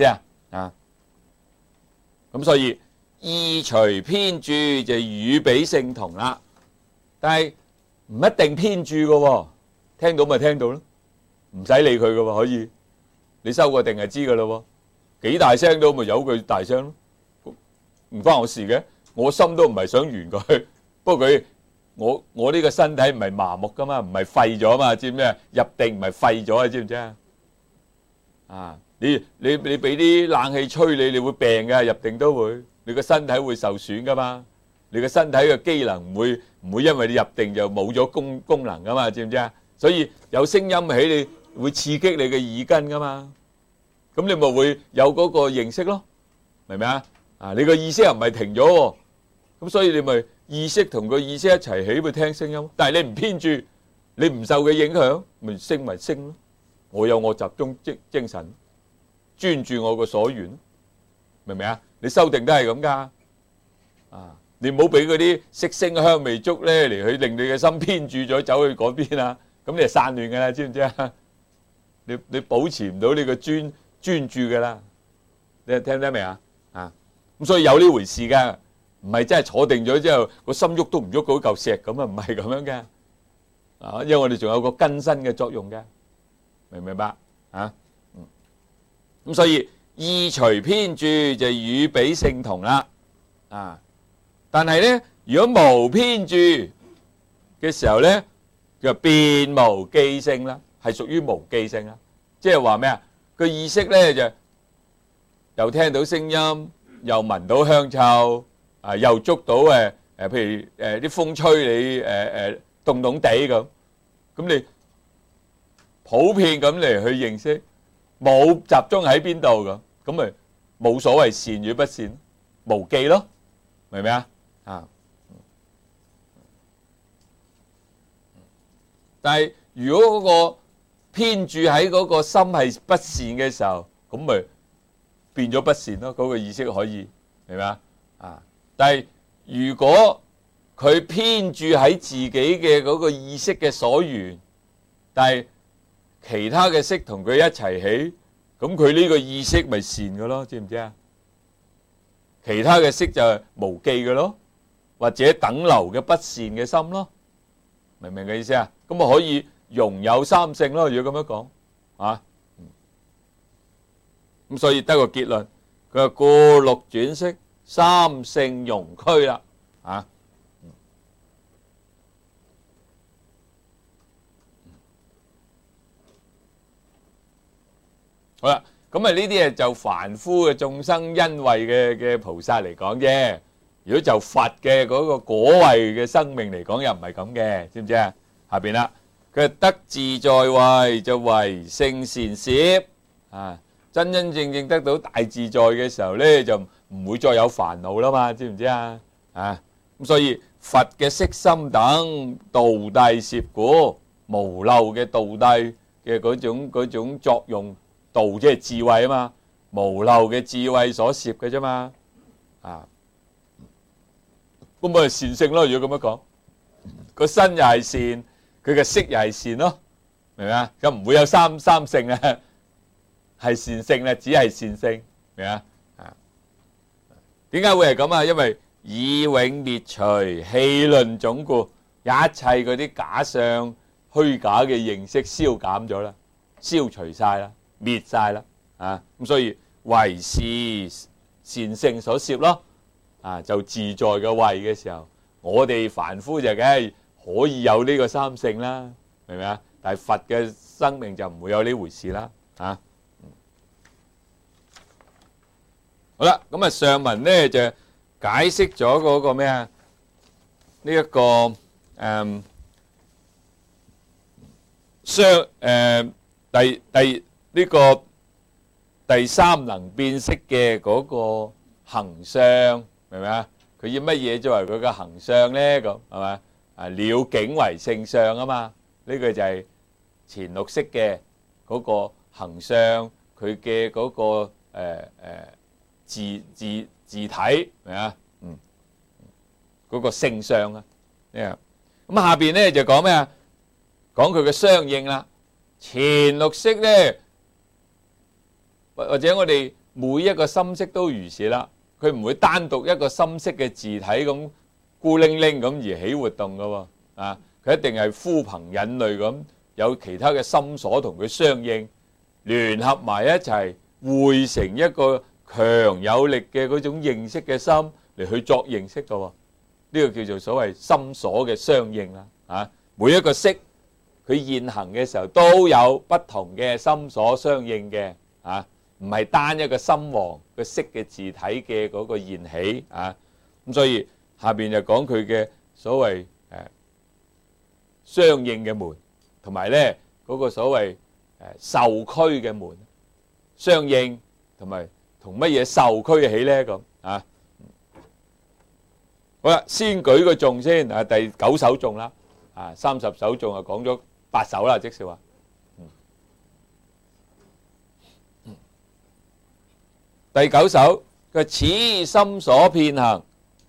咁所以意隨偏注就與彼性同啦，但係唔一定偏注嘅喎，聽到咪聽到咯，唔使理佢嘅喎，可以你收個定係知嘅咯喎，幾大聲都咪由佢大聲咯，唔關我事嘅，我心都唔係想完佢，不過我呢個身體唔係麻木噶嘛，唔係廢咗嘛，知唔知入定唔係廢咗啊？知唔知你俾啲冷氣吹你會病嘅，入定都會。你個身體會受損噶嘛？你個身體嘅機能唔會因為你入定就冇咗功能噶嘛？知唔知所以有聲音起你會刺激你嘅耳根噶嘛？咁你咪會有嗰個認識咯，明唔明你個意識又唔係停咗喎，咁所以你咪意識同個意識一齊起去聽聲音。但係你唔偏注，你唔受佢影響，咪升咪升咯。我有我集中精神，專注我個所緣，明唔明你修定都係咁噶，你唔好俾嗰啲色聲香味觸咧嚟去令你嘅心偏注咗走去嗰邊啊，咁你係散亂噶啦，知唔知你保持唔到你個專注噶啦，你聽唔聽明咁所以有呢回事噶，唔係真係坐定咗之後個心喐都唔喐嗰嚿石咁唔係咁樣嘅，因為我哋仲有個根身嘅作用嘅，明唔明白咁所以意隨偏注就與彼性同啦，但係咧，如果無偏注嘅時候咧，就變無記性啦，係屬於無記性啦。即係話咩個意識咧就又聽到聲音，又聞到香臭，又捉到譬如啲風吹你凍凍地咁你普遍咁嚟去認識，冇集中喺邊度咁咪冇所謂善與不善，無記咯，明唔明但係如果嗰個偏注喺嗰個心係不善嘅時候，咁咪變咗不善咯。嗰個意識可以明唔明但係如果佢偏注喺自己嘅嗰個意識嘅所緣，但係其他嘅識同佢一齊起，咁佢呢個意識咪善嘅咯？知唔知其他嘅識就係無記嘅咯，或者等流嘅不善嘅心咯，明唔明嘅意思咁可以容有三性咯。如果咁樣講咁所以得個結論，佢話故六轉識三性融俱啦好啦，咁呢啲就凡夫嘅眾生因位嘅菩薩嚟講啫。如果就佛嘅嗰個果位嘅生命嚟講，又唔係咁嘅，知唔知下邊啦，佢得自在位就唯聖善攝真真正正得到大自在嘅時候咧，就唔會再有煩惱啦嘛，知唔知啊？咁所以佛嘅色心等道諦攝故，無漏嘅道諦嘅嗰種作用，道即係智慧啊嘛，無漏嘅智慧所攝嘅啫嘛。咁咪善性咯，如果咁樣講，個身又係善，佢嘅色又係善咯，明唔明啊？咁唔會有三性啊，係善性咧，只係善性，明啊？點解會係咁啊？因為以永滅除戲論種故，一切嗰啲假相虛假嘅認識消減咗啦，消除晒啦，滅晒啦，咁所以唯是善性所攝咯。就自在嘅位嘅時候，我哋凡夫就梗係可以有呢個三性啦，明唔明啊？但係佛嘅生命就唔會有呢回事啦。好啦，咁啊上文咧就解釋咗嗰個咩啊？呢一個呢個第三能變色嘅嗰個行相。明唔明啊？佢以乜嘢作為佢嘅行相咧？咁係咪了境為性相啊嘛？呢個就係前六識嘅嗰個行相，佢嘅嗰個自體，明啊？嗰個性相啊。咁下邊咧就講咩啊？講佢嘅相應啦。前六識咧，或者我哋每一個心識都如是啦。佢唔會單獨一個心識嘅自體咁孤零零咁而起活動㗎喎，佢一定係呼朋引類咁，有其他嘅心所同佢相應，聯合埋一齊，匯成一個強有力嘅嗰種認識嘅心嚟去作認識㗎喎，呢個叫做所謂心所嘅相應啦。每一個識佢現行嘅時候都有不同嘅心所相應嘅，唔係單一個心王個識嘅自體嘅嗰個現起咁所以下邊就講佢嘅所謂相應嘅門，同埋咧嗰個所謂受俱嘅門，相應同埋同乜嘢受俱起咧咁好啦，先舉個頌先第9首頌啦，30首頌講咗8首啦，即是話。第9首佢此心所遍行，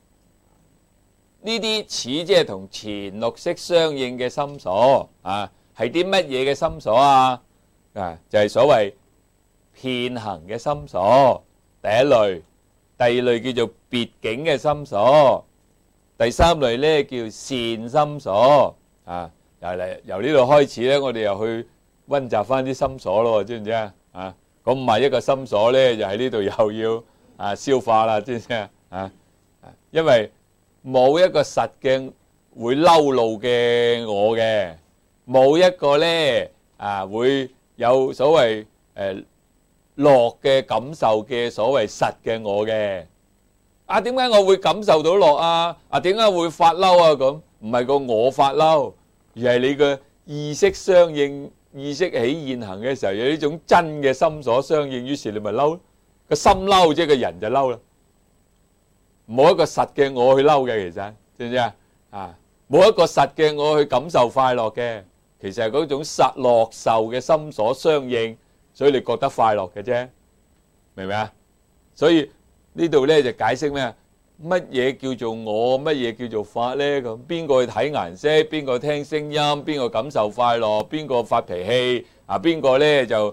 呢啲此即係同前六識相應嘅心所係啲乜嘢嘅心所啊？就係所謂遍行嘅心所，第一類。第二類叫做別境嘅心所，第三類咧叫善心所由呢度開始咧，我哋又去溫習翻啲心所咯，知唔知啊？咁唔係一個心所咧，就喺呢度又要消化啦，知唔知啊？因為冇一個實嘅會嬲怒嘅我嘅，冇一個咧會有所謂樂嘅感受嘅所謂實嘅我嘅。點解我會感受到樂啊？點解會發嬲啊？咁唔係個我發嬲，而係你嘅意識相應。意識起現行嘅時候，有呢種真嘅心所相應，於是你咪嬲，個心嬲即係個人就嬲啦。冇一個實嘅我去嬲嘅，其實知唔知冇一個實嘅我去感受快樂嘅，其實係嗰種實樂受嘅心所相應，所以你覺得快樂嘅啫，明唔明啊？所以呢度咧就解釋咩？乜嘢叫做我？乜嘢叫做法呢？咁邊個去睇顏色？邊個聽聲音？邊個感受快樂？邊個發脾氣？邊個呢就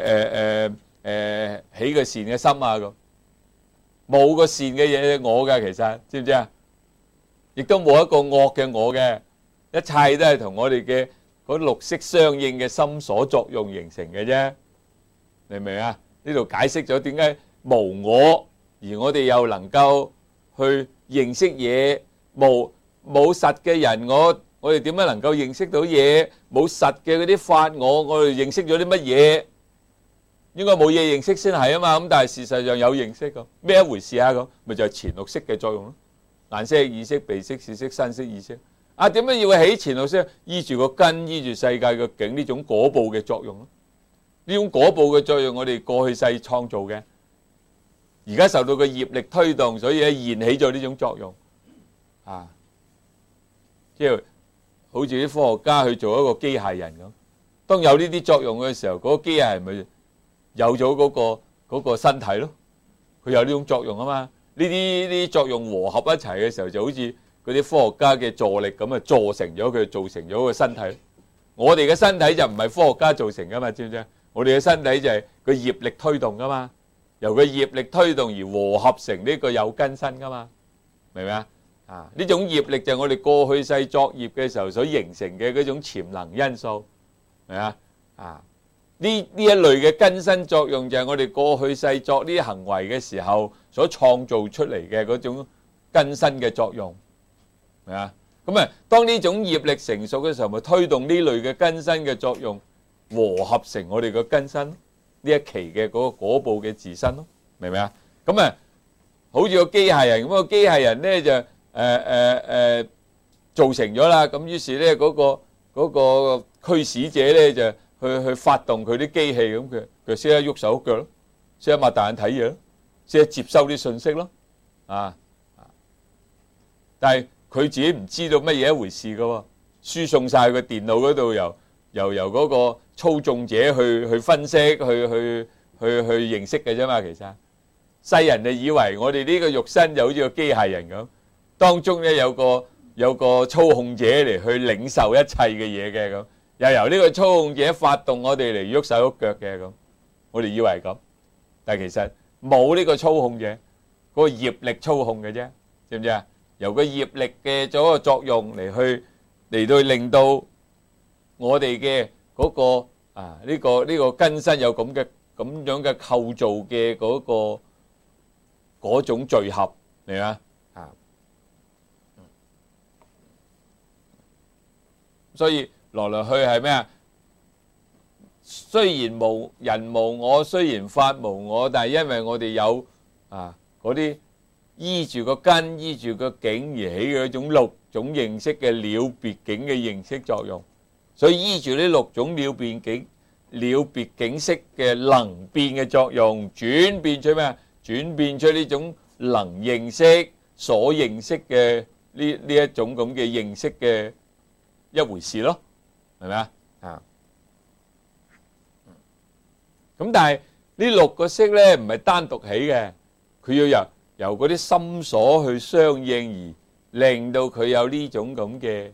起個善嘅心啊？咁冇個善嘅嘢我嘅，其實知唔知啊？亦都冇一個惡嘅我嘅，一切都係同我哋嘅嗰六識相應嘅心所作用形成嘅啫。明唔明啊？呢度解釋咗點解無我，而我哋又能夠去認識嘢，冇實嘅人，我哋點樣能夠認識到嘢？冇實嘅嗰啲法我哋認識咗啲乜嘢？應該冇嘢認識先係啊嘛。咁但係事實上有認識咁，咩一回事啊？咁咪就係前六識嘅作用咯。眼識、耳識、鼻識、舌識、身識、意識。點解要起前六識？依住個根，依住世界嘅境，呢種果報嘅作用咯。呢種果報嘅作用，我哋過去世創造嘅。 而家受到個業力推動，所以咧現起咗呢種作用啊，即係好似啲科學家去做一個機械人咁。當有呢啲作用嘅時候，嗰個機械人咪有咗嗰個身體咯。佢有呢種作用啊嘛。呢啲作用和合一齊嘅時候，就好似嗰啲科學家嘅助力咁啊，助成咗佢，造成咗個身體。我哋嘅身體就唔係科學家造成噶嘛，知唔知？我哋嘅身體就係個業力推動噶嘛，由個業力推動而和合成呢個有根身噶嘛，明唔明啊？啊，呢種業力就係我哋過去世作業嘅時候所形成嘅嗰種潛能因素，明唔明啊？啊，呢一類嘅根身作用就係我哋過去世作呢啲行為嘅時候所創造出嚟嘅嗰種根身嘅作用，明唔明啊？咁啊，當呢種業力成熟嘅時候，咪推動呢類嘅根身嘅作用，和合成我哋嘅根身呢一期嘅嗰部嘅自身咯，明唔明啊？咁啊，好似個機械人咁，個機械人咧就造成咗啦。咁於是咧嗰個驅使者咧就去發動佢啲機器，咁佢識得喐手喐腳咯，識得擘大眼睇嘢咯，識得接收啲信息咯，啊！但係佢自己唔知道乜嘢一回事噶喎，輸送晒個電腦嗰度，由嗰個操縱者去分析，去認識嘅啫嘛。其實世人就以為我哋呢個肉身就好似個機械人咁，當中咧有個操控者嚟去領受一切嘅嘢嘅咁，又由呢個操控者發動我哋嚟喐手喐腳嘅咁，我哋以為咁，但係其實冇呢個操控者，嗰個業力操控嘅啫，知唔知啊？由個業力嘅咗個作用嚟到令到我哋嘅嗰個呢個根身有咁樣嘅構造嘅嗰種聚合，明嘛？所以來來去係咩啊？雖然人無我，雖然法無我，但係因為我哋有嗰啲依住個根、依住個境而起嘅一種六種認識嘅了別境嘅認識作用，所以依住呢六種了別境識嘅能變嘅作用，轉變出咩啊？轉變出呢種能認識所認識嘅呢一種咁嘅認識嘅一回事咯，係咪啊？咁但係呢六個識咧唔係單獨起嘅，佢要由嗰啲心所去相應而令到佢有呢種咁嘅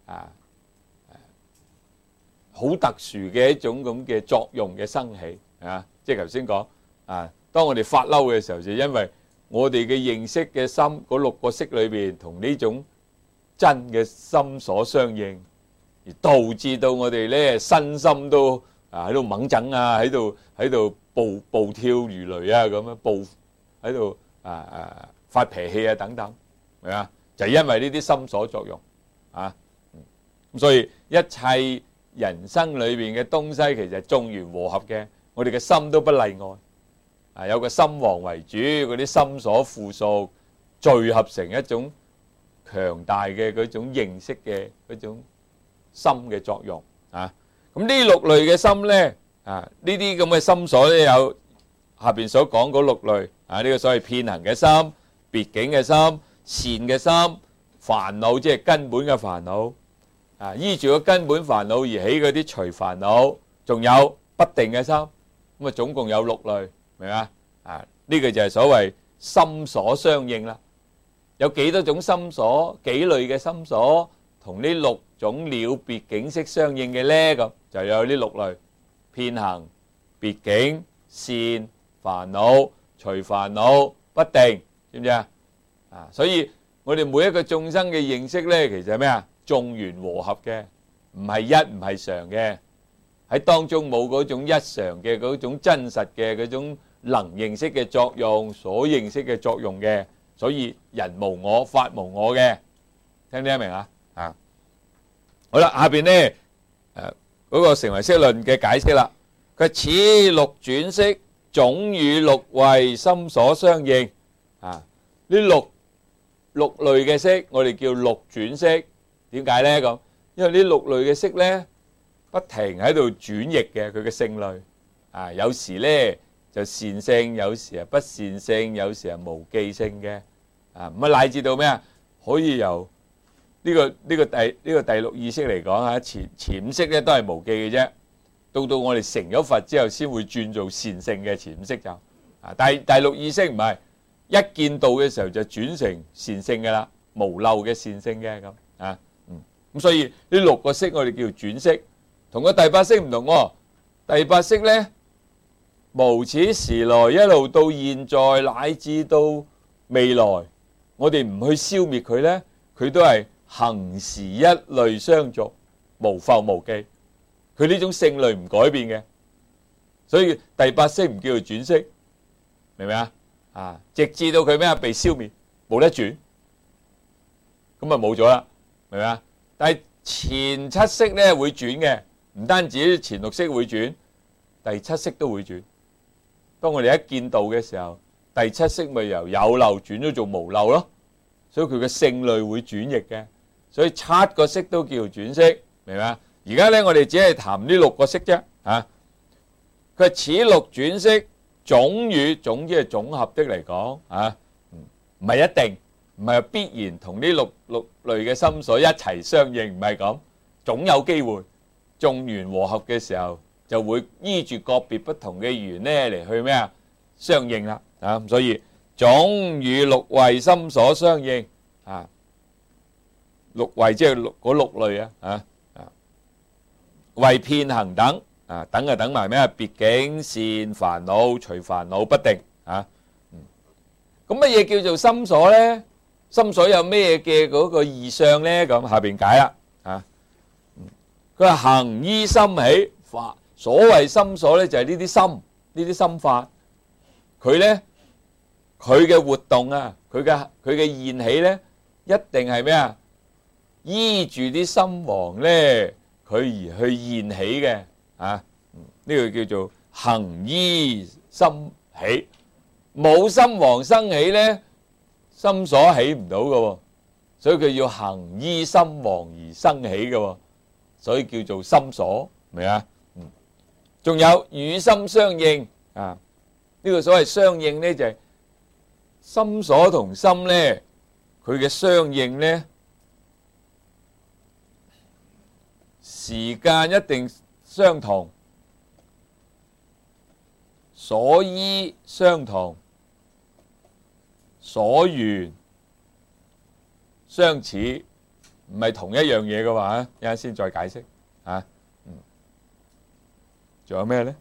好特殊嘅一種咁嘅作用嘅生起即係頭先講當我哋發嬲嘅時候，就因為我哋嘅認識嘅心嗰六個識裏邊同呢種真嘅心所相應，而導致到我哋咧身心都喺度猛整喺度暴跳如雷咁樣喺度發脾氣等等，係嘛？就係因為呢啲心所作用咁所以一切人生裏邊嘅東西其實眾緣和合嘅，我哋嘅心都不例外有個心王為主，嗰啲心所附屬聚合成一種強大嘅嗰種認識嘅嗰種心嘅作用咁呢六類嘅心咧呢啲咁嘅心所咧有下邊所講嗰六類呢個所謂遍行嘅心、別境嘅心、善嘅心、煩惱即係根本嘅煩惱依住個根本煩惱而起嗰啲隨煩惱，仲有不定嘅心，咁總共有六類，明嘛？呢個就係所謂心所相應啦。有幾多種心所？幾類嘅心所同呢六種了別境識相應嘅咧？咁就有呢六類：遍行、別境、善、煩惱、隨煩惱、不定，知唔知啊？所以我哋每一個眾生嘅認識咧，其實係咩啊？眾緣和合嘅，唔係一唔係常嘅，喺當中冇嗰種一常嘅嗰種真實嘅嗰種能認識嘅作用，所認識嘅作用嘅，所以人無我，法無我嘅，聽得明啊？好啦，下邊咧嗰個成唯識論嘅解釋啦，佢此六轉識總與六位心所相應呢六類嘅識，我哋叫六轉識。點解咧咁？因為呢六類嘅識咧，不停喺度轉譯嘅佢嘅性類有時咧就善性，有時係不善性，有時係無記性嘅。咁乃至到咩啊？可以由呢個第六意識嚟講嚇，前五識咧都係無記嘅啫。到我哋成咗佛之後，先會轉做善性嘅前五識就但係第六意識唔係一見道嘅時候就轉成善性嘅啦，無漏嘅善性嘅咁所以呢六個識我哋叫做轉識，同個第八識唔同喎。第八識咧無始時來一路到現在乃至到未來，我哋唔去消滅佢咧，佢都係恆時一類相續，無復無記。佢呢種性類唔改變嘅，所以第八識唔叫做轉識，明唔明啊？直至到佢咩啊被消滅，冇得轉，咁啊冇咗啦，明唔明啊？但係前七識咧會轉嘅，唔單止前六識會轉，第七識都會轉。當我哋一見道嘅時候，第七識咪由有漏轉咗做無漏咯，所以佢嘅性類會轉譯嘅，所以七個識都叫做轉識，明唔明啊？而家咧，我哋只係談呢六個識啫。佢此六轉識總與總之係總合的嚟講唔係一定，唔係必然同呢六類嘅心所一齊相應，唔係咁，總有機會眾緣和合嘅時候，就會依住個別不同嘅緣咧嚟去咩啊相應啦。所以總與六位心所相應六位即係嗰六類為遍行等等就等埋咩別境善煩惱隨煩惱不定咁乜嘢叫做心所咧？心所有咩嘅嗰個異相咧？咁下邊解啦佢話行依心起法，所謂心所咧就係呢啲心，呢啲心法，佢咧佢嘅活動佢嘅現起咧一定係咩啊？依住啲心王咧佢而去現起嘅呢個叫做行依心起，冇心王生起咧，心所起唔到嘅，所以佢要行依心王而生起嘅，所以叫做心所，明啊？仲有與心相應呢個所謂相應咧就係心所同心咧，佢嘅相應咧。時間一定相同，所依相同，所緣相似，唔係同一樣嘢嘅話，一陣先再解釋仲有咩咧？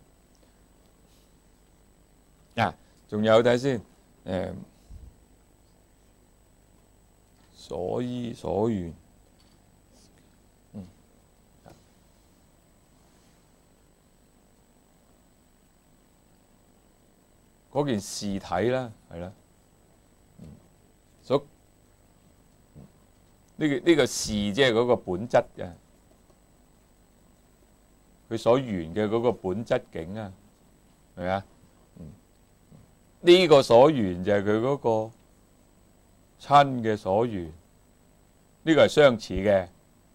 仲有睇先，所依所緣。嗰件事體啦，係啦，所呢個事即係嗰個本質嘅，佢所緣嘅嗰個本質境係咪啊？呢個所緣就係佢嗰個親嘅所緣，呢個係相似嘅。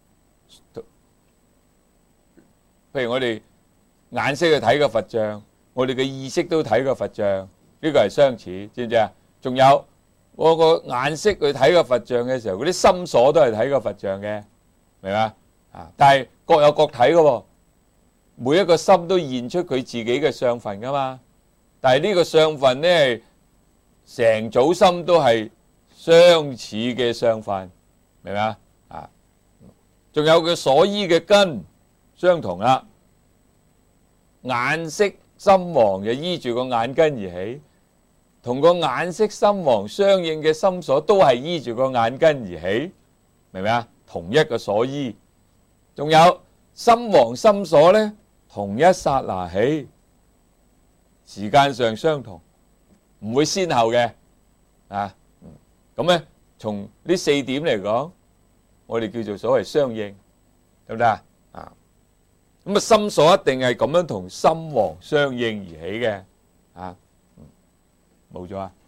譬如我哋眼色去睇個佛像。我哋嘅意識都睇個佛像，呢個係相似，知唔知啊？仲有我個眼色去睇個佛像嘅時候，嗰啲心所都係睇個佛像嘅，明嘛？但係各有各睇嘅喎，每一個心都現出佢自己嘅相分噶嘛。但係呢個相分咧，成組心都係相似嘅相分，明嘛？仲有佢所依嘅根相同啦，眼色。心王就依住個眼根而起，同個眼色心王相應嘅心所都係依住個眼根而起，明唔明啊？同一個所依，仲有心王心所咧，同一剎那起，時間上相同，唔會先後嘅咁咧，從呢四點嚟講，我哋叫做所謂相應，得唔得啊？咁心所一定係咁樣同心王相應而起嘅，冇咗啊！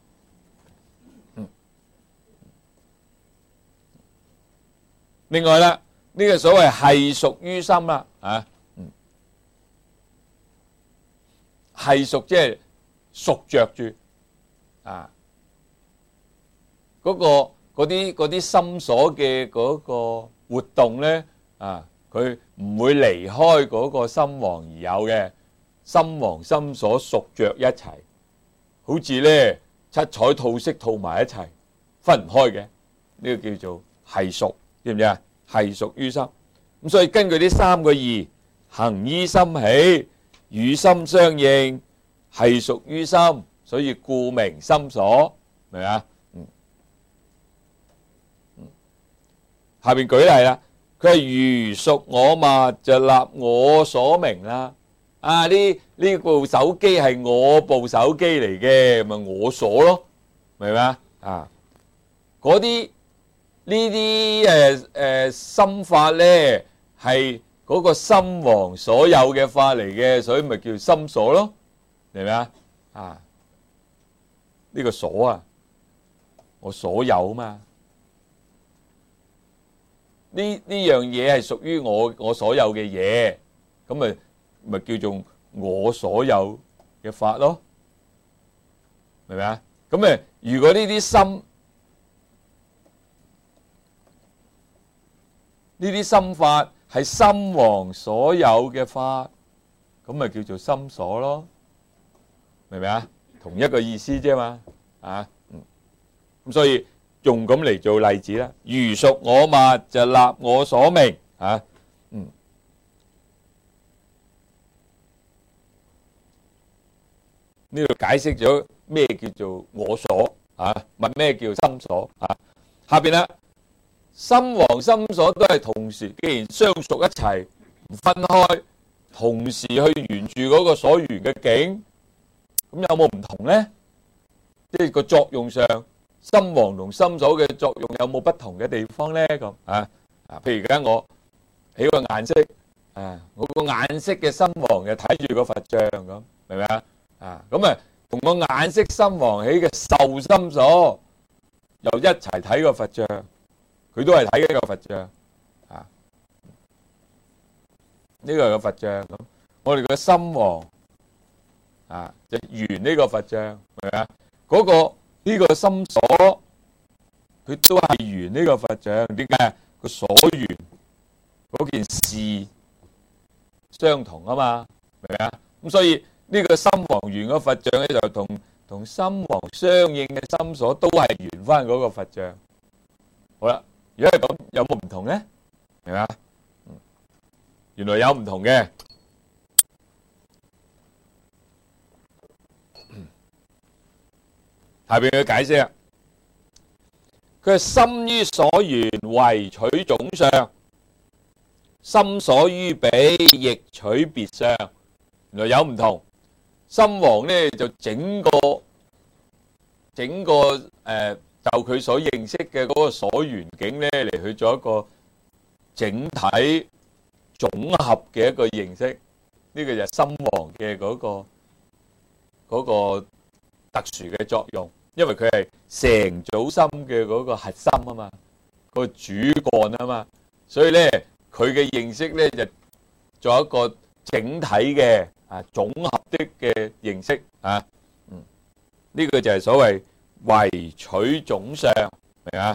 另外啦，呢個所謂係屬於心啦，係屬即係熟着住啊，嗰啲心所嘅嗰個活動咧啊，佢唔會離開嗰個心王而有嘅，心王心所熟着一齊，好似咧七彩套式套埋一齊，分唔開嘅，呢個叫做係屬，知唔知啊？係屬於心。咁所以根據呢三個義，行依心起，與心相應，係屬於心，所以故名心所，明唔明啊？下邊舉例啦，佢係如屬我物，就立我所名啦。啊，呢部手機係我部手機嚟嘅，咪我所咯，明唔明啊？啊，嗰啲呢啲心法咧，係嗰個心王所有嘅法嚟嘅，所以咪叫心所咯，明唔明啊？啊，呢個所啊，我所有嘛。呢樣嘢係屬於我所有嘅嘢，咁咪叫做我所有嘅法咯，明唔明啊？咁如果呢啲心法係心王所有嘅法，咁咪叫做心所咯，明唔明啊？同一個意思啫嘛，啊，咁所以用咁嚟做例子啦，如屬我物，就立我所名啊。呢度解釋咗咩叫做我所啊，問咩叫心所啊。下邊啦，心王心所都係同時，既然相屬一齊，唔分開，同時去緣住嗰個所緣嘅境，咁有冇唔同呢？即係個作用上，心王同心所嘅作用有冇不同嘅地方呢？咁譬如而家我起個顏色我個顏色嘅心王就睇住個佛像咁，明唔明啊？咁同個顏色心王起嘅受心所又一齊睇個佛像，佢都係睇一個佛像呢個係個佛像咁，我哋個心王就緣呢個佛像，明唔明啊？呢個心所佢都係緣呢個佛像，點解？個所緣嗰件事相同啊嘛，明唔明啊？咁所以呢個心王緣個佛像咧，就同心王相應嘅心所都係緣翻嗰個佛像。好啦，如果係咁，有冇唔同咧？明唔明啊？原來有唔同嘅。下邊佢解釋啊，佢係心於所緣，唯取總相；心所於彼，亦取別相。原來有唔同。心王咧就整個就佢所認識嘅嗰個所緣境咧嚟去做一個整體總合嘅一個認識，呢個就係心王嘅嗰個特殊嘅作用，因為佢係成組心嘅嗰個核心啊嘛，個主幹啊嘛，所以咧佢嘅認識咧就做一個整體嘅總合的嘅認識呢個就係所謂唯取總相，明啊？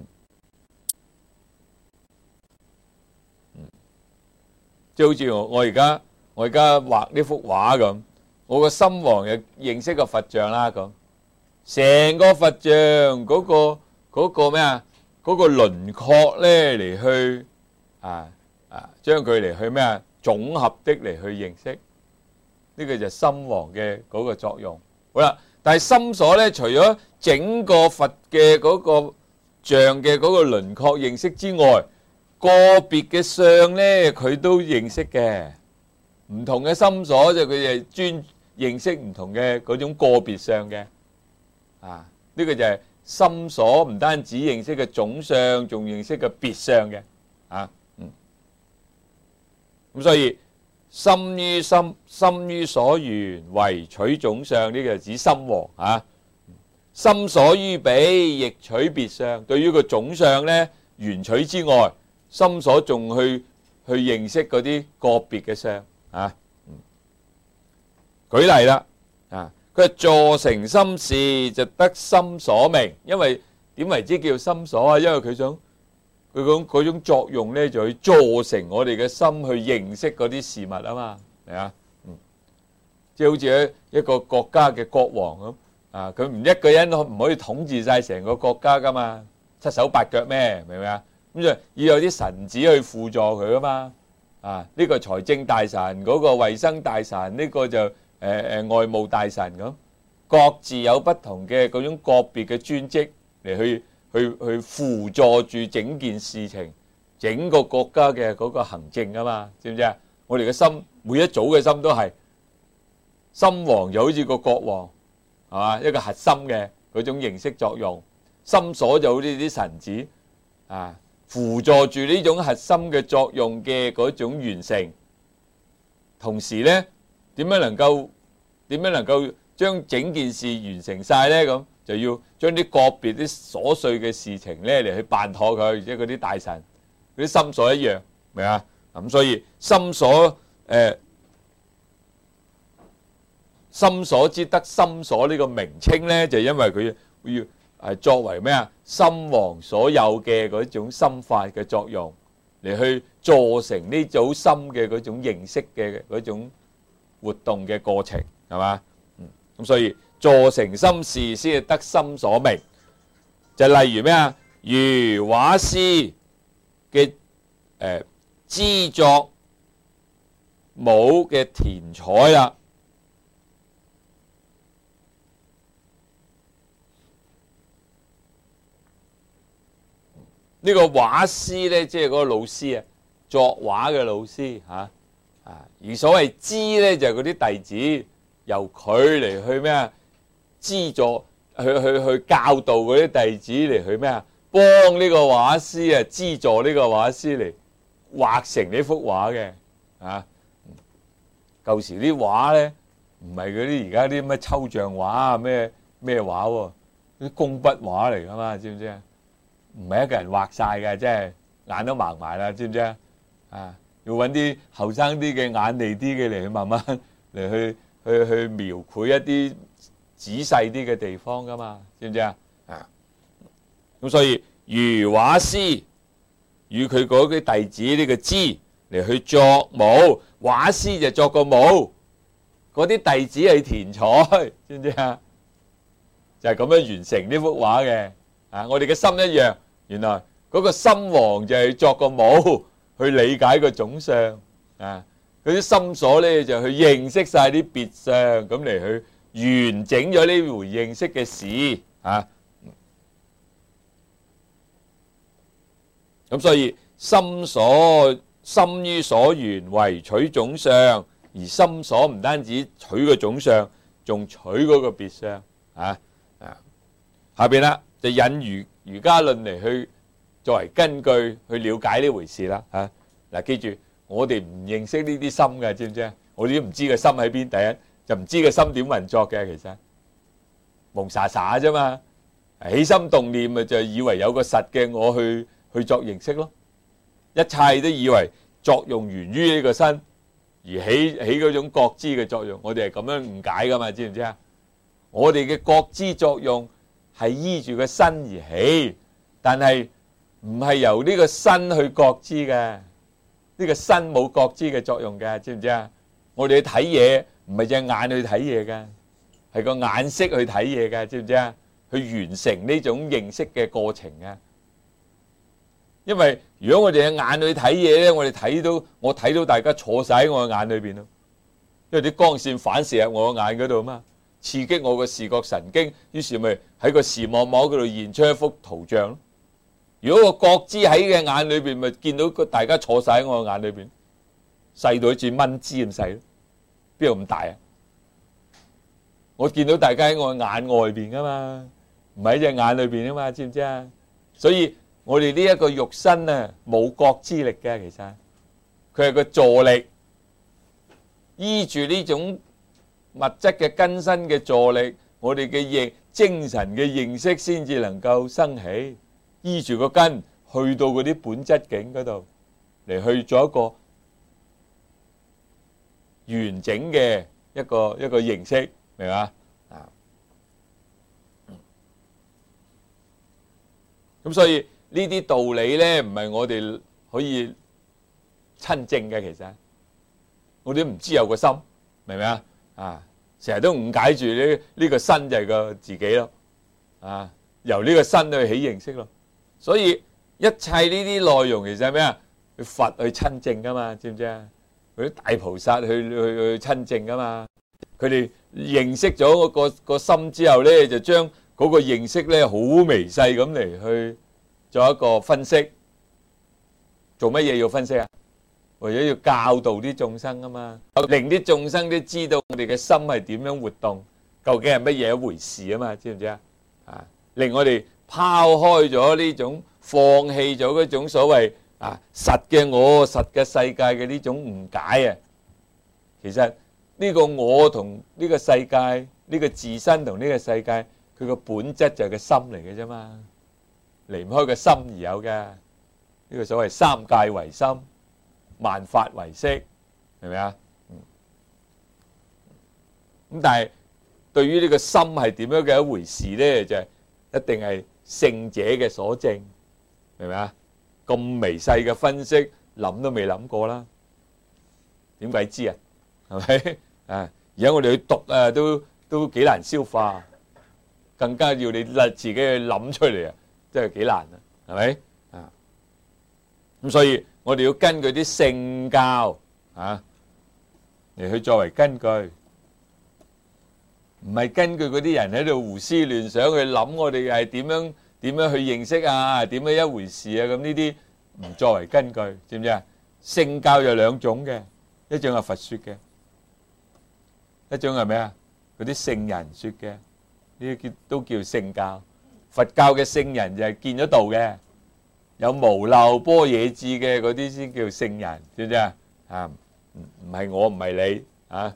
即係好似我而家畫呢幅畫咁，我個心王就認識個佛像啦咁，成個佛像嗰個咩啊？嗰個輪廓咧嚟去將佢嚟去咩啊？總合的嚟去認識，呢個就係心王嘅嗰個作用。好啦，但係心所咧，除咗整個佛嘅嗰個像嘅嗰個輪廓認識之外，個別嘅相咧，佢都認識嘅。唔同嘅心所就佢哋專認識唔同嘅嗰種個別相嘅。呢個就係心所唔單止認識嘅總相，仲認識嘅別相嘅。咁所以心於心，心於所緣，唯取總相，呢個係指心王心所於彼，亦取別相。對於個總相咧，緣取之外，心所仲去認識嗰啲個別嘅相。舉例啦，佢佢話坐成心事就得心所明，因為點為之叫心所啊？因為佢想佢嗰種作用咧，就去坐成我哋嘅心去認識嗰啲事物啊嘛，係啊，即係好似一個國家嘅國王咁啊，佢唔一個人唔可以統治晒成個國家噶嘛，七手八腳咩？明唔明啊？咁就要有啲臣子去輔助佢啊嘛，啊呢個財政大臣，嗰個衛生大臣，呢個就外務大臣咁，各自有不同嘅嗰種個別嘅專職嚟去輔助住整件事情，整個國家嘅嗰個行政啊嘛，知唔知啊？我哋嘅心每一組嘅心都係心王，就好似個國王係嘛，一個核心嘅嗰種認識作用，心所就好似啲臣子啊，輔助住呢種核心嘅作用嘅嗰種完成。同時呢，點樣能夠將整件事完成晒呢？咁就要將啲個別啲瑣碎嘅事情呢嚟去辦妥佢，即係嗰啲大臣嗰啲心所一樣，明啊？咁所以心所之得心所呢個名稱呢，就因為佢要作為咩啊？心王所有嘅嗰種心法嘅作用，嚟去做成呢組心嘅嗰種認識嘅嗰種活動嘅過程，係嘛？咁所以坐成心事先係得心所明。就例如咩啊？如畫師嘅知作冇嘅填彩啦。呢個畫師咧，即係嗰個老師啊，作畫嘅老師嚇而所謂知咧，就係嗰啲弟子由佢嚟去咩啊？資助去教導嗰啲弟子嚟去咩啊？幫呢個畫師啊，資助呢個畫師嚟畫成呢幅畫嘅啊。舊時啲畫咧，唔係嗰啲而家啲咩抽象畫啊，咩畫喎？啲工筆畫嚟噶嘛，知唔知啊？唔係一個人畫晒嘅，即係眼都盲埋啦，知唔知啊？要揾啲後生啲嘅眼利啲嘅嚟去慢慢嚟去描繪一啲仔細啲嘅地方噶嘛，知唔知啊？咁所以如畫師與佢嗰啲弟子呢個知嚟去作模，畫師就作個模，嗰啲弟子係填彩，知唔知啊？就係咁樣完成呢幅畫嘅。我哋嘅心一樣，原來嗰個心王就係作個模去理解個總相嗰啲心所咧就去認識晒啲別相，咁嚟去完整咗呢回認識嘅事咁所以心於所緣為取總相，而心所唔單止取個總相，仲取嗰個別相下邊啦。就引儒家論嚟去作為根據去了解呢回事啦嗱，記住我哋唔認識呢啲心嘅，知唔知啊？我哋都唔知個心喺邊，第一就唔知個心點運作嘅，其實蒙查查啫嘛。起心動念咪就以為有個實嘅我去作認識咯，一切都以為作用源於呢個身而起嗰種覺知嘅作用，我哋係咁樣誤解噶嘛，知唔知啊？我哋嘅覺知作用係依住個身而起，但係唔係由呢個身去覺知嘅，呢個身冇覺知嘅作用嘅，知唔知啊？我哋去睇嘢唔係隻眼去睇嘢嘅，係個眼識去睇嘢嘅，知唔知啊？去完成呢種認識嘅過程啊！因為如果我哋嘅眼去睇嘢咧，我睇到大家坐晒喺我嘅眼裏邊咯，因為啲光線反射入我嘅眼嗰度啊嘛。刺激我個視覺神經，於是咪喺個視網膜嗰度現出一幅圖像咯。如果個覺知喺嘅眼裏邊，咪見到大家坐晒喺我嘅眼裏邊，細到好似蚊枝咁細咯，邊有咁大啊？我見到大家喺我眼外邊噶嘛，唔喺隻眼裏邊啊嘛，知唔知啊？所以我哋呢一個肉身啊，冇覺知力嘅，其實佢係個助力，依住呢種物質嘅根身嘅助力，我哋嘅精神嘅認識先至能夠生起，依住個根去到嗰啲本質境嗰度嚟去做一個完整嘅一個認識，明嘛？ 咁所以呢啲道理咧，唔係我哋可以親證嘅。其實我哋都唔知有個心，明唔明啊？啊，成日都誤解住呢個身就係個自己咯。啊，由呢個身去起認識咯。所以一切呢啲內容其實係咩啊？佛去親證噶嘛，知唔知啊？嗰啲大菩薩去親證噶嘛。佢哋認識咗個心之後咧，就將嗰個認識咧好微細咁嚟去做一個分析。做乜嘢要分析啊？為咗要教導啲眾生啊嘛，令啲眾生都知道我哋嘅心係點樣活動，究竟係乜嘢一回事啊嘛？知唔知啊？啊，令我哋拋開咗呢種，放棄咗嗰種所謂實嘅我、實嘅世界嘅呢種誤解啊！其實呢個我同呢個世界，呢個自身同呢個世界，佢個本質就係個心嚟嘅啫嘛，離唔開個心而有嘅。呢個所謂三界唯心，萬法唯識，明唔明啊？咁但係對於呢個心係點樣嘅一回事咧，就係一定係聖者嘅所證，明唔明啊？咁微細嘅分析，諗都未諗過啦，點鬼知啊？係咪啊？而家我哋去讀啊，都幾難消化，更加要你自己去諗出嚟啊，真係幾難啊？係咪啊？咁所以我哋要根據啲聖教嚟去作為根據，唔係根據嗰啲人喺度胡思亂想去諗我哋係點樣去認識啊，點樣一回事啊？咁呢啲唔作為根據，知唔知啊？聖教有兩種嘅，一種係佛說嘅，一種係咩啊？嗰啲聖人說嘅，呢啲都叫聖教。佛教嘅聖人就係見咗道嘅，有無漏般若智嘅嗰啲先叫聖人，知唔知啊？啊，唔係我，唔係你啊。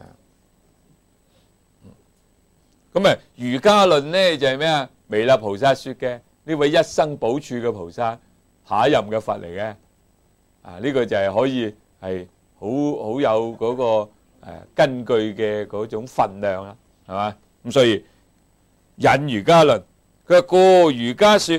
咁啊，瑜伽論咧就係咩啊？彌勒菩薩說嘅，呢位一生補處嘅菩薩，下一任嘅佛嚟嘅。啊，呢個就係可以係好有嗰個根據嘅嗰種分量啦，係嘛？咁所以引瑜伽論，佢話過瑜伽說，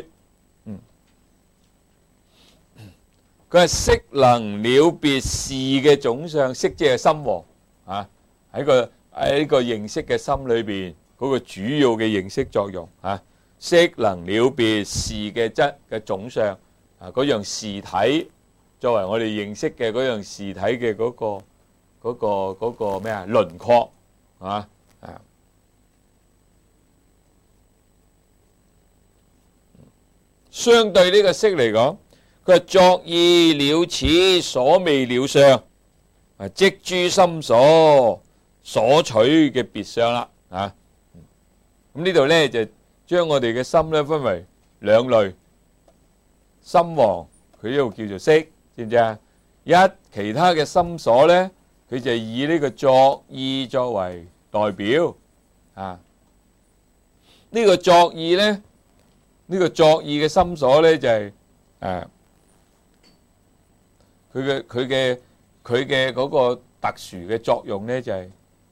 佢係色能了別事嘅總相，色即係心王啊，喺呢個認識嘅心裏邊嗰個主要嘅認識作用啊，色能了別事嘅質嘅總相啊，嗰樣事體作為我哋認識嘅嗰樣事體嘅嗰個咩啊輪廓啊。相對呢個色嚟講，佢係作意了此所未了相，即諸心所取嘅別相啦。咁呢度咧就將我哋嘅心咧分為兩類，心王佢呢度叫做色，知唔知啊？其他嘅心所咧，佢就以呢個作意作為代表啊。呢個作意咧。呢個作意嘅心所咧就係佢嘅嗰個特殊嘅作用咧就係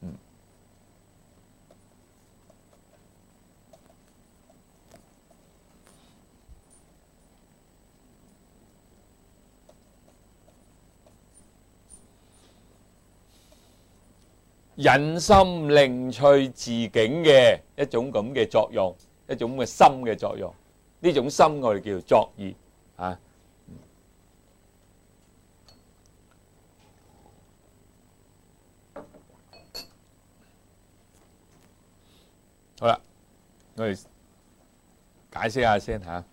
引心令趣自境嘅一種咁嘅作用，一種嘅心嘅作用。呢種心我哋叫做作意啊。好啦，我哋解釋下先嚇。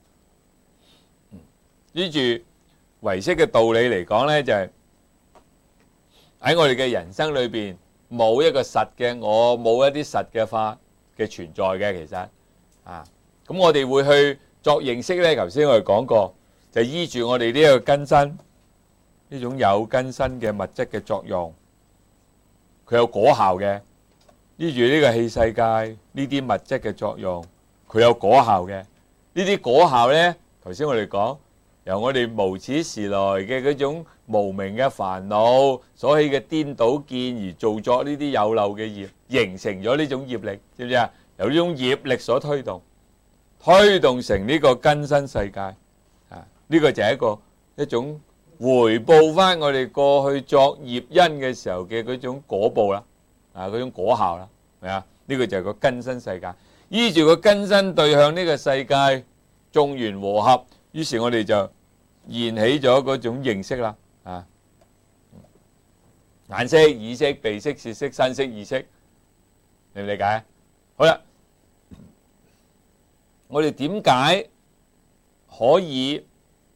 依住唯識嘅道理嚟講咧，就係喺我哋嘅人生裏邊冇一個實嘅我，冇一啲實嘅法嘅存在嘅，其實啊。咁我哋會去作認識咧，頭先我哋講過，就依住我哋呢一個根身，呢種有根身嘅物質嘅作用，佢有果效嘅。依住呢個器世界呢啲物質嘅作用，佢有果效嘅。呢啲果效咧，頭先我哋講，由我哋無始時來嘅嗰種無明嘅煩惱所起嘅顛倒見而造作呢啲有漏嘅業，形成咗呢種業力，知唔知啊？由呢種業力所推動。 推動成呢個更新世界啊！呢個就係一種回報翻我哋過去作業因嘅時候嘅嗰種果報啦，啊嗰種果效啦，係咪啊？呢個就係個更新世界，依住個更新對向呢個世界，眾緣和合，於是我哋就燃起咗嗰種認識啦，啊眼識、耳識、鼻識、舌識、身識、意識，理唔理解？好啦。我哋點解可以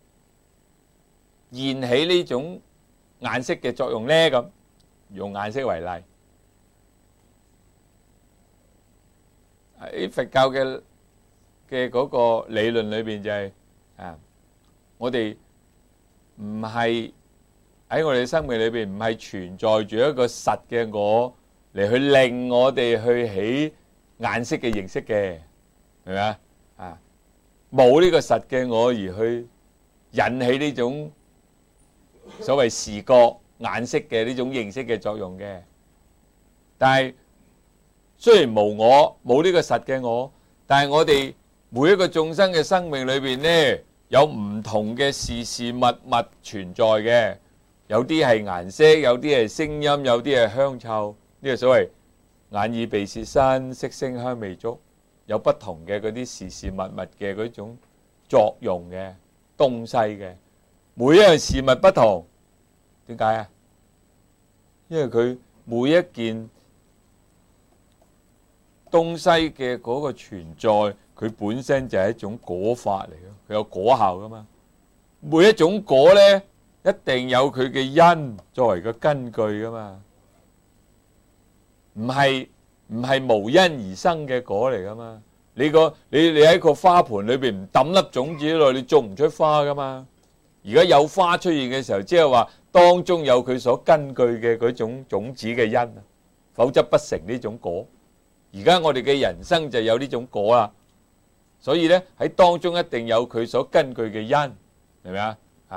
燃起呢種眼識嘅作用呢？咁用眼識為例，喺佛教嘅嗰個理論裏邊就係我哋唔係喺我哋嘅生命裏邊唔係存在住一個實嘅我嚟去令我哋去起眼識嘅認識嘅，係咪啊？冇呢個實嘅我而去引起呢種所謂視覺眼識嘅呢種認識嘅作用嘅。但係雖然無我，冇呢個實嘅我，但係我哋每一個眾生嘅生命裏邊呢，有唔同嘅事事物物存在嘅，有啲係顏色，有啲係聲音，有啲係香臭，呢個所謂眼耳鼻舌身色聲香味觸。有不同嘅嗰啲事事物物嘅嗰種作用嘅東西嘅，每一樣事物不同，點解啊？因為佢每一件東西嘅嗰個存在，佢本身就係一種果法嚟嘅，佢有果效噶嘛。每一種果呢，一定有佢嘅因作為個根據噶嘛，唔係無因而生嘅果嚟噶嘛？你喺個花盆裏邊唔抌粒種子落，你種唔出花噶嘛？而家有花出現嘅時候，即係話當中有佢所根據嘅嗰種種子嘅因，否則不成呢種果。而家我哋嘅人生就有呢種果啦，所以呢，喺當中一定有佢所根據嘅因，係咪啊？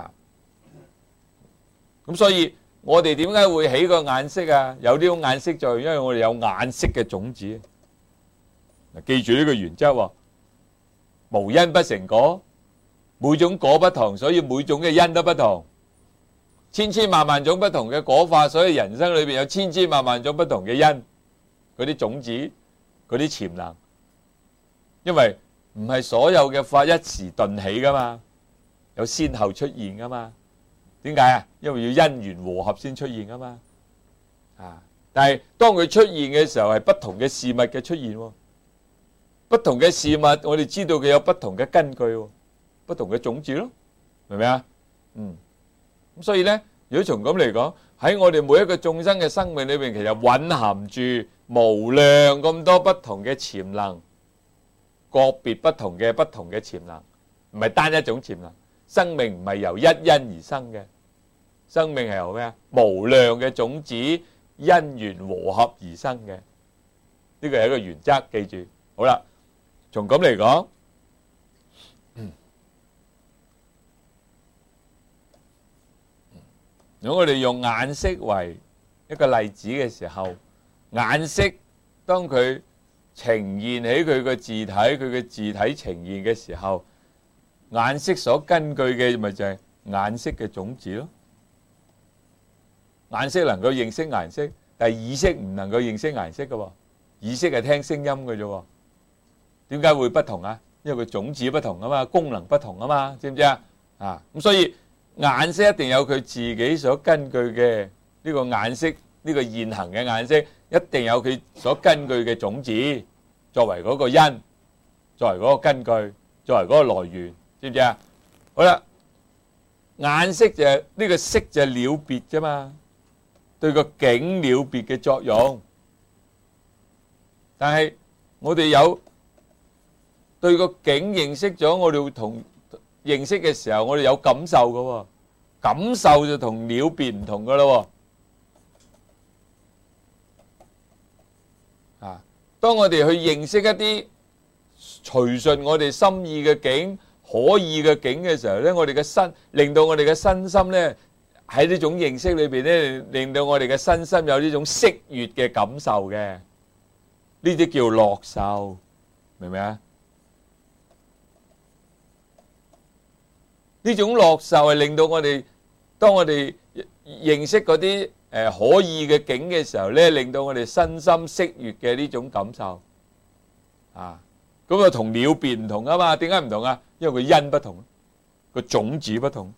咁所以我哋點解會起個眼識啊？有呢種眼識作用，因為我哋有眼識嘅種子。嗱，記住呢個原則喎，無因不成果，每種果不同，所以每種嘅因都不同。千千萬萬種不同嘅果法，所以人生裏邊有千千萬萬種不同嘅因，嗰啲種子，嗰啲潛能。因為唔係所有嘅法一時頓起噶嘛，有先後出現噶嘛。點解啊？因為要因緣和合先出現噶嘛。但係當佢出現嘅時候，係不同嘅事物嘅出現喎。不同嘅事物，我哋知道佢有不同嘅根據喎，不同嘅種子咯，明唔明啊？咁所以呢，如果從咁嚟講，喺我哋每一個眾生嘅生命裏邊，其實蘊含住無量咁多不同嘅潛能，個別不同嘅潛能，唔係單一種潛能。生命唔係由一因而生嘅，生命係由咩啊？無量嘅種子因緣和合而生嘅，呢個係一個原則，記住。好啦，從咁嚟講，如果我哋用眼識為一個例子嘅時候，眼識當佢呈現起佢個字體，佢嘅字體呈現嘅時候，眼識所根據嘅咪就係眼識嘅種子咯。眼識能夠認識顏色，但係耳識唔能夠認識顏色嘅喎，耳識係聽聲音嘅啫。點解會不同啊？因為佢種子不同啊嘛，功能不同啊嘛，知唔知啊？咁所以眼識一定有佢自己所根據嘅呢個眼識，呢個現行嘅眼識一定有佢所根據嘅種子作為嗰個因，作為嗰個根據，作為嗰個來源，知唔知啊？好啦，眼識就係呢個識就係了別啫嘛，對個境了別嘅作用。但係我哋有對個境認識咗，我哋會同認識嘅時候，我哋有感受㗎喎，感受就同了別唔同㗎喇喎。當我哋去認識一啲隨順我哋心意嘅境、可以嘅境嘅時候咧，我哋嘅身令到我哋嘅身心咧喺呢種認識裏邊咧，令到我哋嘅身心有呢種識悅嘅感受嘅，呢啲叫樂受，明唔明啊？ 呢種樂受係令到我哋，當我哋認識嗰啲可以嘅境嘅時候咧，令到我哋身心識悅嘅呢種感受啊。咁啊，同了別唔同啊嘛？點解唔同啊？因為個因不同，個種子不同。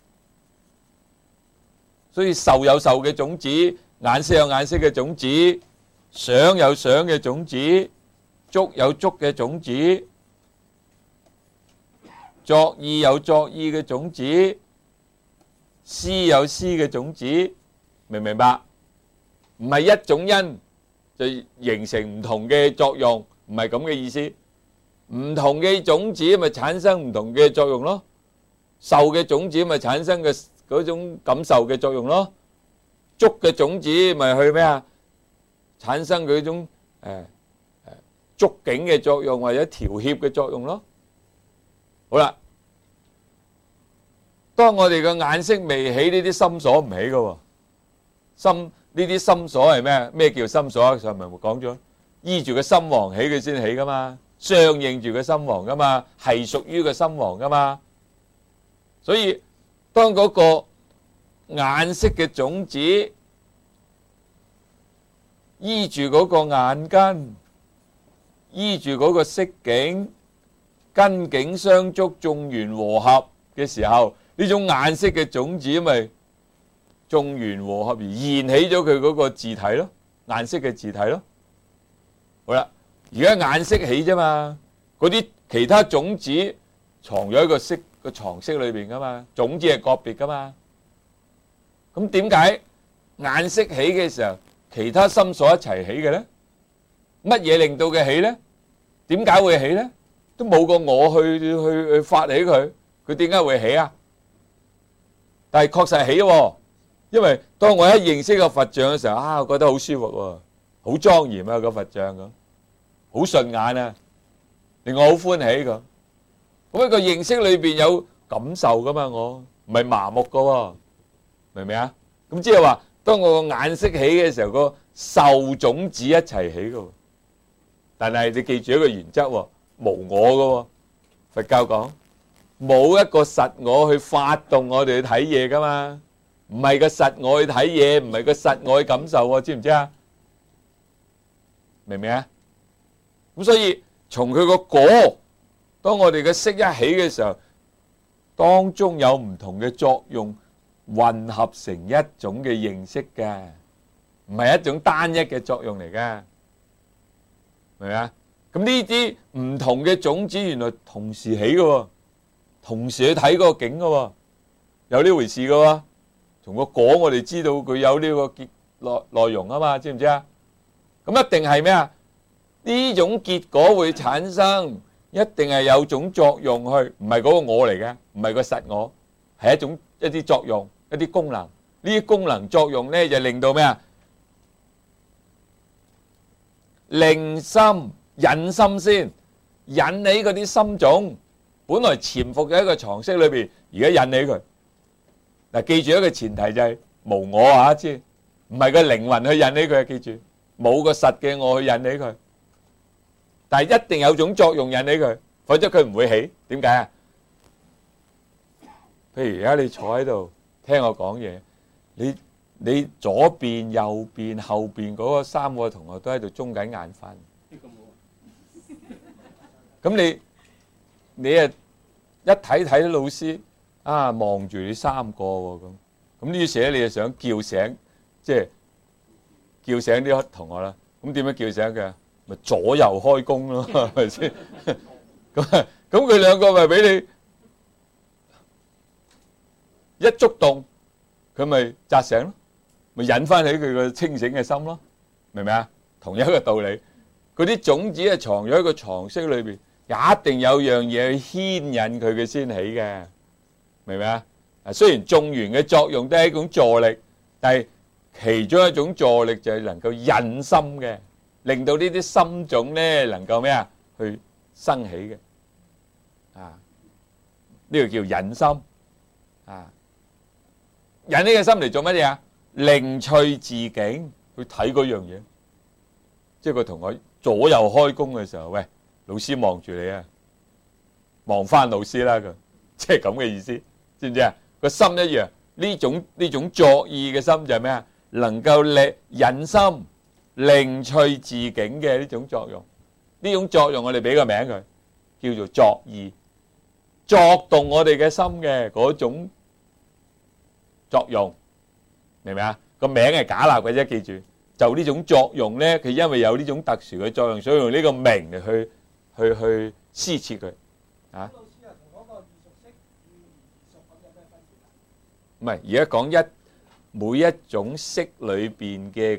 所以受有受嘅種子，眼色有眼色嘅種子，想有想嘅種子，觸有觸嘅種子，作意有作意嘅種子，思有思嘅種子，明唔明白？唔係一種因就形成唔同嘅作用，唔係咁嘅意思。唔同嘅種子咪產生唔同嘅作用咯，受嘅種子咪產生嘅嗰種感受嘅作用咯，觸嘅種子咪去咩啊？產生佢嗰種觸境嘅作用或者調協嘅作用咯。好啦，當我哋嘅眼識未起，呢啲心所唔起㗎喎。心呢啲心所係咩？咩叫心所啊？上文講咗，依住個心王起佢先起噶嘛，相應住個心王噶嘛，係屬於個心王噶嘛。所以當嗰個眼識嘅種子依住嗰個眼根，依住嗰個色境，根境相觸，眾緣和合嘅時候，呢種眼識嘅種子咪眾緣和合而現起咗佢嗰個自體咯，眼識嘅自體咯。好啦，而家眼識起啫嘛，嗰啲其他種子藏咗喺個識個藏識裏邊噶嘛，種子係個別噶嘛。咁點解眼識起嘅時候，其他心所一齊起嘅咧？乜嘢令到佢起咧？點解會起咧？都冇個我去發起佢，佢點解會起啊？但係確實係起喎，因為當我一認識個佛像嘅時候，我覺得好舒服喎，好莊嚴啊個佛像咁，好順眼啊，令我好歡喜咁。咁一個認識裏邊有感受噶嘛，我唔係麻木噶喎，明唔明啊？咁即係話，當我個眼識起嘅時候，個受種子一齊起噶。但係你記住一個原則喎，無我噶喎。佛教講冇一個實我去發動我哋去睇嘢噶嘛，唔係個實我去睇嘢，唔係個實我去感受喎，知唔知啊？明唔明啊？咁所以從佢個果，當我哋嘅識一起嘅時候，當中有唔同嘅作用混合成一種嘅認識嘅，唔係一種單一嘅作用嚟嘅，明唔明啊？咁呢啲唔同嘅種子原來同時起嘅，同時去睇嗰個境嘅，有呢回事嘅喎。從個果我哋知道佢有呢個內容啊嘛，知唔知啊？咁一定係咩啊？呢種結果會產生，一定係有種作用去，唔係嗰個我嚟嘅，唔係個實我，係一啲作用，一啲功能。呢啲功能作用咧就令到咩啊？令心引心先，引起嗰啲心種，本來潛伏喺一個藏識裏邊，而家引起佢。嗱，記住一個前提就係無我啊，知唔係個靈魂去引起佢，記住冇個實嘅我去引起佢，但係一定有種作用引起佢，否則佢唔會起。點解啊？譬如而家你坐喺度聽我講嘢，你左邊、右邊、後邊嗰三個同學都喺度睜緊眼瞓，咁你啊一睇到老師啊望住你三個喎，咁於是咧你就想叫醒，即係叫醒啲同學啦。咁點樣叫醒佢？咪左右開弓咯，係咪先？咁佢兩個咪俾你一觸動，佢咪扎醒咯，咪引翻起佢個清醒嘅心咯，明唔明啊？同一個道理，嗰啲種子係藏咗喺個藏識裏邊，一定有樣嘢去牽引佢嘅先起嘅，明唔明啊？雖然眾緣嘅作用都係一種助力，但係其中一種助力就係能夠引心嘅，令到呢啲心種咧能夠咩啊去生起嘅，啊呢個叫引心啊，引呢個心嚟做乜嘢啊？靈趣自境去睇嗰樣嘢，即係佢同我左右開弓嘅時候，喂，老師望住你啊，望翻老師啦，佢即係咁嘅意思，知知唔知啊？個心一樣，呢種作意嘅心就係咩啊？能夠引心靈趣自境嘅呢種作用。呢種作用我哋俾個名佢，叫做作意，作動我哋嘅心嘅嗰種作用，明唔明啊？個名係假立嘅啫，記住。就呢種作用咧，佢因為有呢種特殊嘅作用，所以用呢個名嚟去施設佢啊。老師啊，同嗰個異熟識與異熟咁有咩分別啊？唔係，而家講每一種識裏邊嘅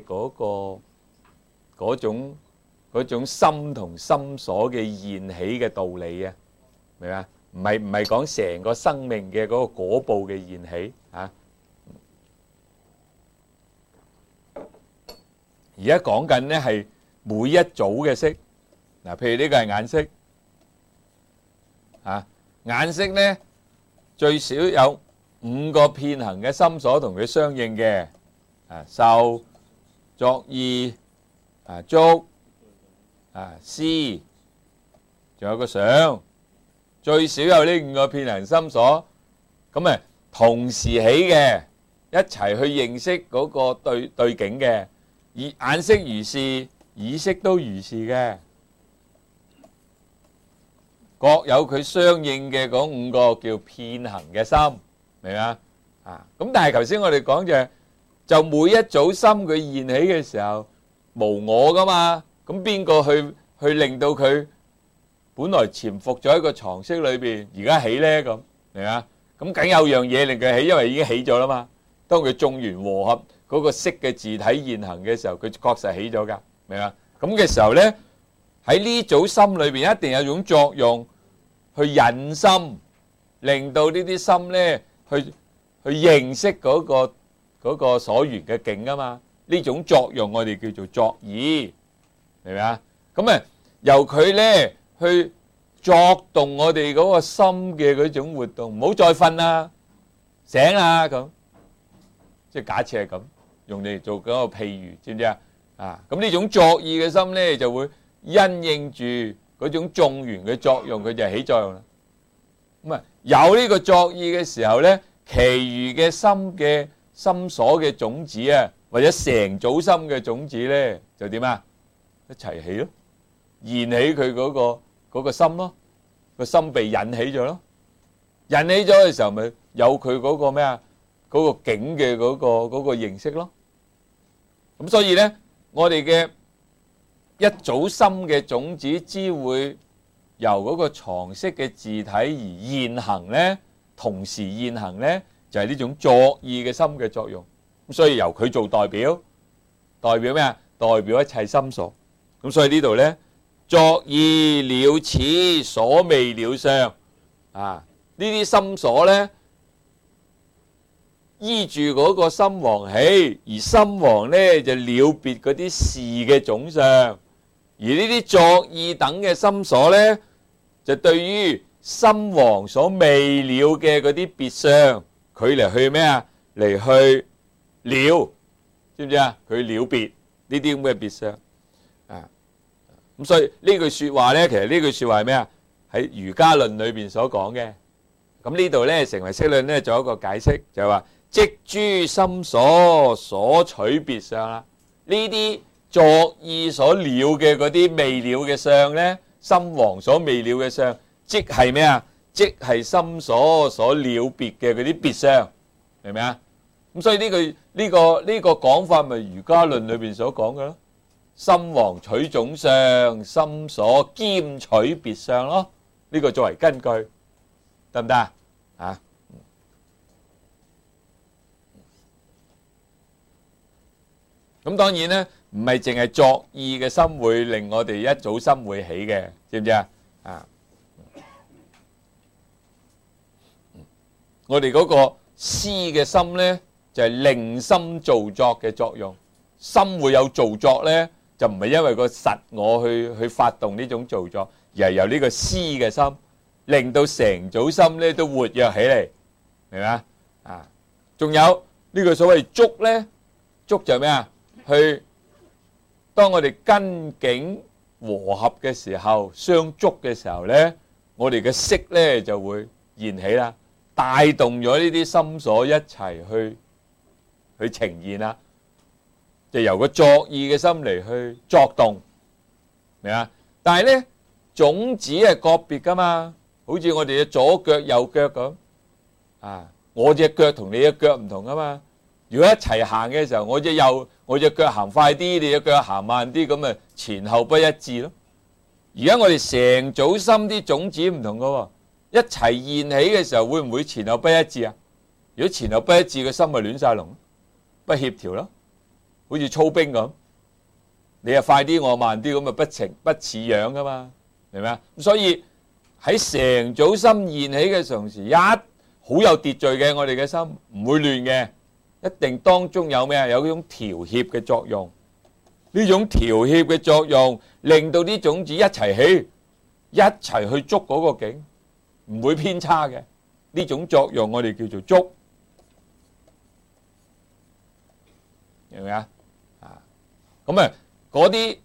嗰種心同心所嘅現起嘅道理啊，明嘛？唔係講成個生命嘅嗰個果報嘅現起啊。而家講緊咧係每一組嘅色，嗱，譬如呢個係眼色，眼色咧最少有5個遍行嘅心所同佢相應嘅，受、作意、觸、思，仲有個想，最少有呢5個遍行心所，咁啊同時起嘅，一齊去認識嗰個對境嘅。眼色如是，耳色都如是嘅，各有佢相應嘅嗰5個叫遍行嘅心，明嘛？咁但係頭先我哋講就每一組心佢現起嘅時候無我噶嘛，咁邊個去令到佢本來潛伏咗喺個藏識裏邊，而家起咧咁，明嘛？咁梗有樣嘢令佢起，因為已經起咗啦嘛。當佢眾緣和合嗰個色嘅自體現行嘅時候，佢確實起咗噶，明嘛？咁嘅時候咧，喺呢組心裏邊一定有種作用去引心，令到呢啲心咧去認識嗰個所緣嘅境啊嘛。呢種作用我哋叫做作意，明唔明啊？咁啊由佢咧去作動我哋嗰個心嘅嗰種活動，唔好再瞓啦，醒啦咁，即係假設係咁。用嚟做嗰個譬如，知唔知啊？咁呢種作意嘅心咧，就會因應住嗰種眾緣嘅作用，佢就起作用啦。咁啊，有呢個作意嘅時候咧，其餘嘅心所嘅種子啊，或者成組心嘅種子咧，就點啊？一齊起咯，燃起佢嗰個心咯，個心被引起咗咯，引起咗嘅時候咪有佢嗰個咩啊？嗰個境嘅嗰個認識咯。咁所以咧，我哋嘅一組心嘅種子只會由嗰個藏識嘅自體而現行咧，同時現行咧，就係呢種作意嘅心嘅作用。咁所以由佢做代表咩啊？代表一切心所。咁所以呢度咧，作意了此所未了相呢啲心所咧，依住嗰個心王起，而心王咧就了別嗰啲事嘅總相，而呢啲作意等嘅心所咧，就對於心王所未了嘅嗰啲別相，佢嚟去咩啊？嚟去了，知唔知啊？佢了別呢啲咁嘅別相咁所以呢句說話咧，其實呢句說話係咩啊？喺瑜伽論裏邊所講嘅。咁呢度咧，成唯識論咧，仲有一個解釋，就係話。即諸心所取別相啦，呢啲作意所了嘅嗰啲未了嘅相咧，心王所未了嘅相，即係咩啊？即係心所了別嘅嗰啲別相，明唔明啊？咁所以呢個講法咪瑜伽論裏邊所講嘅咯，心王取總相，心所兼取別相咯，呢個作為根據，得唔得啊？咁當然咧，唔係淨係作意嘅心會令我哋一組心會起嘅，知唔知啊？我哋嗰個思嘅心咧，就係令心造作嘅作用。心會有造作咧，就唔係因為個實我去發動呢種造作，而係由呢個思嘅心，令到成組心咧都活躍起嚟，明嘛？仲有呢個所謂觸咧，觸就係咩啊？當我哋根境和合嘅時候，相觸嘅時候咧，我哋嘅識咧就會現起啦。 帶動咗呢啲心所一齊去呈現啦，就由個作意嘅心嚟去作動，明啊？但係咧種子係個別噶嘛，好似我哋嘅左腳右腳咁啊，我隻腳同你嘅腳唔同噶嘛。如果一齊行嘅時候，我隻腳行快啲，你隻腳行慢啲，咁咪前後不一致咯。而家我哋成組心啲種子唔同噶喎，一齊現起嘅時候，會唔會前後不一致啊？如果前後不一致，個心咪亂晒龍，不協調咯，好似操兵咁，你又快啲，我慢啲，咁咪不似樣噶嘛，明唔明啊？咁所以喺成組心現起嘅同時，好有秩序嘅，我哋嘅心唔會亂嘅。一定當中有咩啊？有嗰種調協嘅作用，呢種調協嘅作用令到啲種子一齊起，一齊去捉嗰個境，唔會偏差嘅。呢種作用我哋叫做捉，明唔明啊？咁啊，嗰啲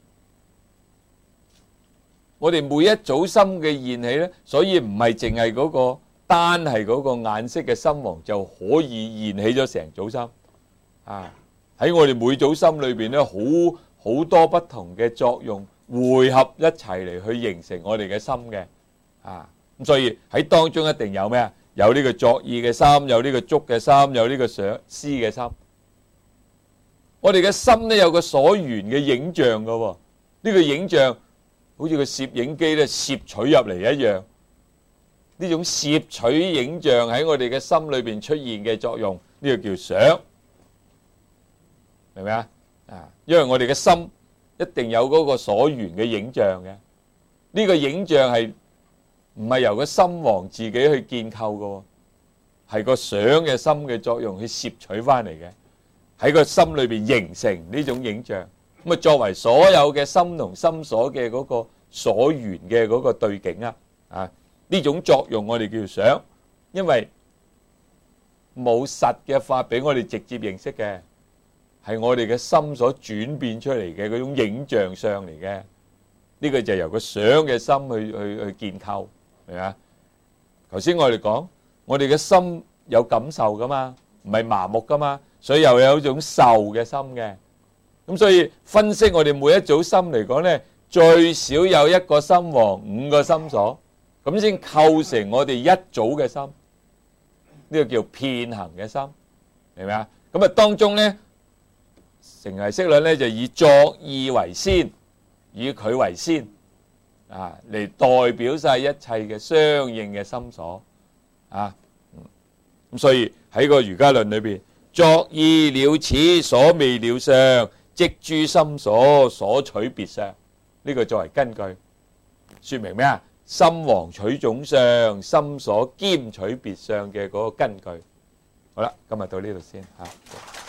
我哋每一組心嘅現起咧，所以唔係淨係嗰個。單係嗰個顏色嘅心王就可以現起咗成組心啊！喺我哋每組心裏邊咧，好多不同嘅作用匯合一齊嚟去形成我哋嘅心嘅啊！咁所以喺當中一定有咩啊？有呢個作意嘅心，有呢個觸嘅心，有呢個想思嘅心。我哋嘅心咧有個所緣嘅影像噶喎，呢個影像好似個攝影機咧攝取入嚟一樣。呢種攝取影像喺我哋嘅心裏邊出現嘅作用，呢個叫想，明唔明啊？因為我哋嘅心一定有嗰個所緣嘅影像嘅，呢個影像係唔係由個心王自己去建構嘅，係個想嘅心嘅作用去攝取翻嚟嘅，喺個心裏邊形成呢種影像。咁啊，作為所有嘅心同心所嘅嗰個所緣嘅嗰個對境啊。呢種作用我哋叫做想，因為冇實嘅法俾我哋直接認識嘅，係我哋嘅心所轉變出嚟嘅嗰種影像上嚟嘅。呢個就由個想嘅心去建構，明嘛？頭先我哋講，我哋嘅心有感受噶嘛，唔係麻木噶嘛，所以又有一種受嘅心嘅。咁所以分析我哋每一組心嚟講咧，最少有一個心王，5個心所。咁先構成我哋一組嘅心，呢個叫遍行嘅心，明唔明啊？咁啊當中咧，成唯識論咧就以作意為先，以佢為先啊，嚟代表晒一切嘅相應嘅心所啊。咁所以喺個瑜伽論裏邊，作意了此所未了相，即諸心所取別相，呢個作為根據，說明咩啊？心王取總相，心所兼取別相嘅嗰個根據。好啦，今日到呢度先嚇。